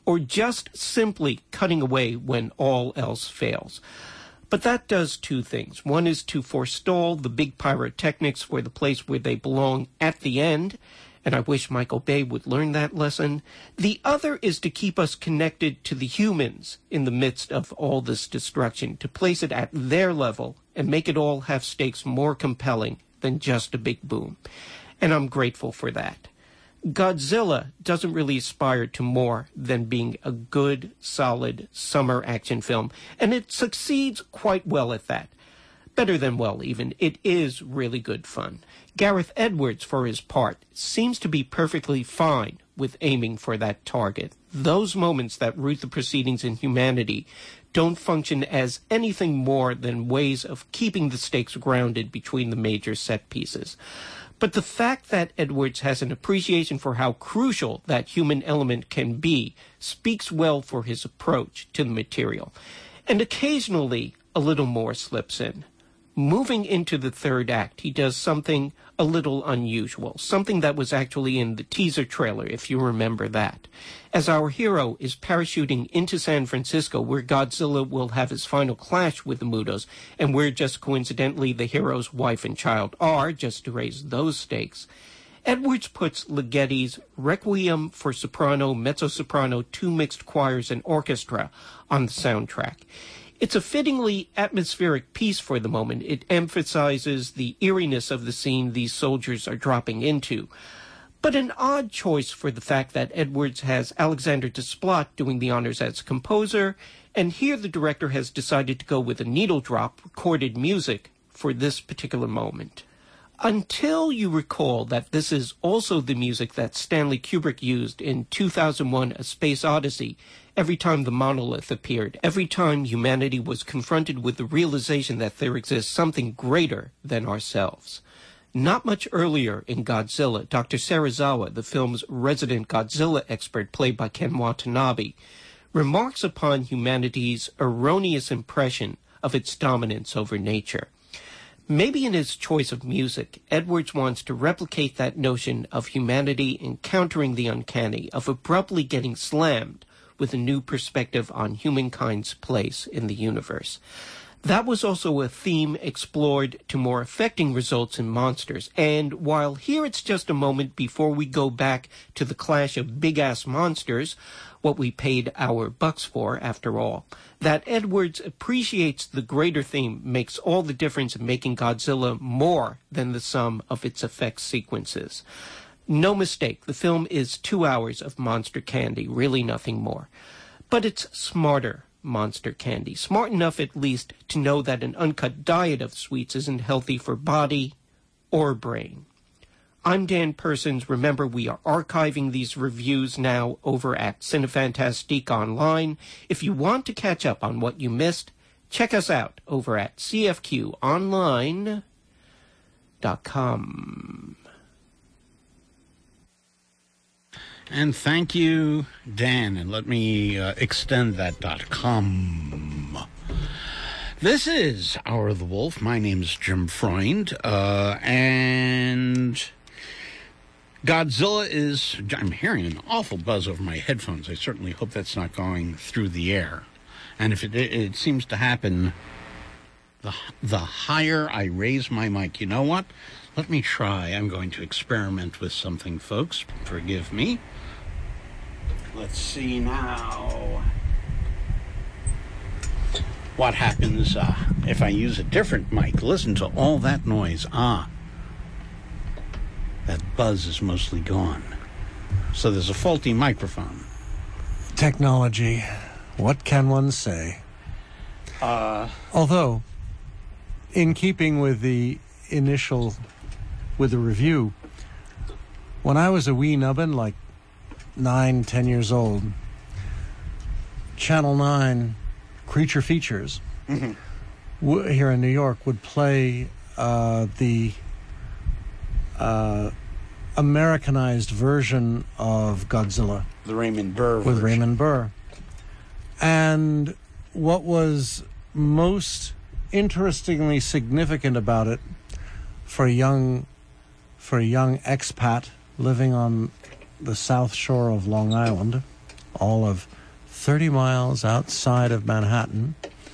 or just simply cutting away when all else fails. But that does two things. One is to forestall the big pyrotechnics for the place where they belong at the end, and I wish Michael Bay would learn that lesson. The other is to keep us connected to the humans in the midst of all this destruction, to place it at their level and make it all have stakes more compelling than just a big boom. And I'm grateful for that. Godzilla doesn't really aspire to more than being a good, solid summer action film, and it succeeds quite well at that. Better than well, even. It is really good fun. Gareth Edwards, for his part, seems to be perfectly fine with aiming for that target. Those moments that root the proceedings in humanity don't function as anything more than ways of keeping the stakes grounded between the major set pieces. But the fact that Edwards has an appreciation for how crucial that human element can be speaks well for his approach to the material. And occasionally, a little more slips in. Moving into the third act, he does something a little unusual, something that was actually in the teaser trailer, if you remember that. As our hero is parachuting into San Francisco, where Godzilla will have his final clash with the Mutos, and where just coincidentally the hero's wife and child are, just to raise those stakes, Edwards puts Ligeti's Requiem for Soprano, Mezzo-Soprano, Two Mixed Choirs, and Orchestra on the soundtrack. It's a fittingly atmospheric piece for the moment. It emphasizes the eeriness of the scene these soldiers are dropping into. But an odd choice for the fact that Edwards has Alexander Desplat doing the honors as composer, and here the director has decided to go with a needle drop recorded music for this particular moment. Until you recall that this is also the music that Stanley Kubrick used in two thousand one A Space Odyssey, every time the monolith appeared, every time humanity was confronted with the realization that there exists something greater than ourselves. Not much earlier in Godzilla, Doctor Serizawa, the film's resident Godzilla expert played by Ken Watanabe, remarks upon humanity's erroneous impression of its dominance over nature. Maybe in his choice of music, Edwards wants to replicate that notion of humanity encountering the uncanny, of abruptly getting slammed with a new perspective on humankind's place in the universe. That was also a theme explored to more affecting results in Monsters, and while here it's just a moment before we go back to the clash of big-ass monsters, what we paid our bucks for, after all, that Edwards appreciates the greater theme makes all the difference in making Godzilla more than the sum of its effects sequences. No mistake, the film is two hours of monster candy, really nothing more. But it's smarter monster candy, smart enough at least to know that an uncut diet of sweets isn't healthy for body or brain. I'm Dan Persons. Remember, we are archiving these reviews now over at Cinefantastique Online. If you want to catch up on what you missed, check us out over at c f q online dot com. And thank you, Dan, and let me uh, extend that dot com. This is Hour of the Wolf. My name is Jim Freund, uh, and Godzilla is... I'm hearing an awful buzz over my headphones. I certainly hope that's not going through the air. And if it, it seems to happen, the, the higher I raise my mic, you know what? Let me try. I'm going to experiment with something, folks. Forgive me. Let's see now what happens uh, if I use a different mic. Listen to all that noise. Ah, that buzz is mostly gone. So there's a faulty microphone. Technology. What can one say? Uh, Although, in keeping with the initial, with the review, when I was a wee nubbin, like nine, ten years old, Channel nine Creature Features mm-hmm. w- here in New York would play uh, the uh, Americanized version of Godzilla. The Raymond Burr With version. Raymond Burr. And what was most interestingly significant about it for a young, for a young expat living on the south shore of Long Island, all of thirty miles outside of Manhattan,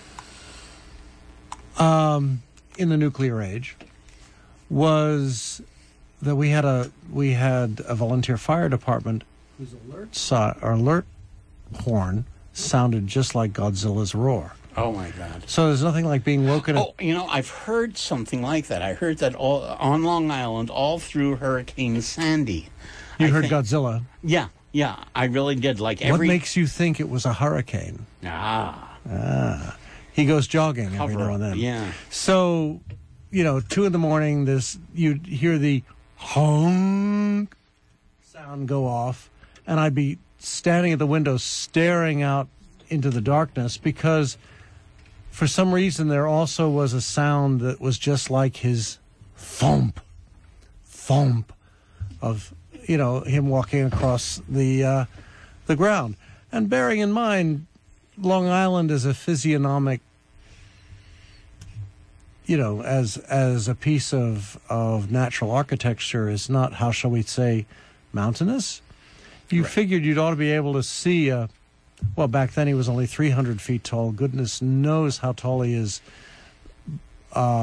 um, in the nuclear age, was that we had a we had a volunteer fire department whose alert si- or alert horn sounded just like Godzilla's roar. Oh, my God. So there's nothing like being woken up. Oh, you know, I've heard something like that. I heard that all on Long Island, all through Hurricane Sandy. You I heard think- Godzilla. Yeah, yeah, I really did. Like every. What makes you think it was a hurricane? Ah. Ah. He goes jogging every Cover now up, and then. yeah. So, you know, two in the morning, this you hear the honk sound go off, and I'd be standing at the window staring out into the darkness because for some reason there also was a sound that was just like his thump, thump of, you know, him walking across the uh, the ground. And bearing in mind, Long Island is a physiognomic, you know, as as a piece of, of natural architecture is not, how shall we say, mountainous. You right. figured you'd ought to be able to see, a, well, back then he was only three hundred feet tall. Goodness knows how tall he is uh,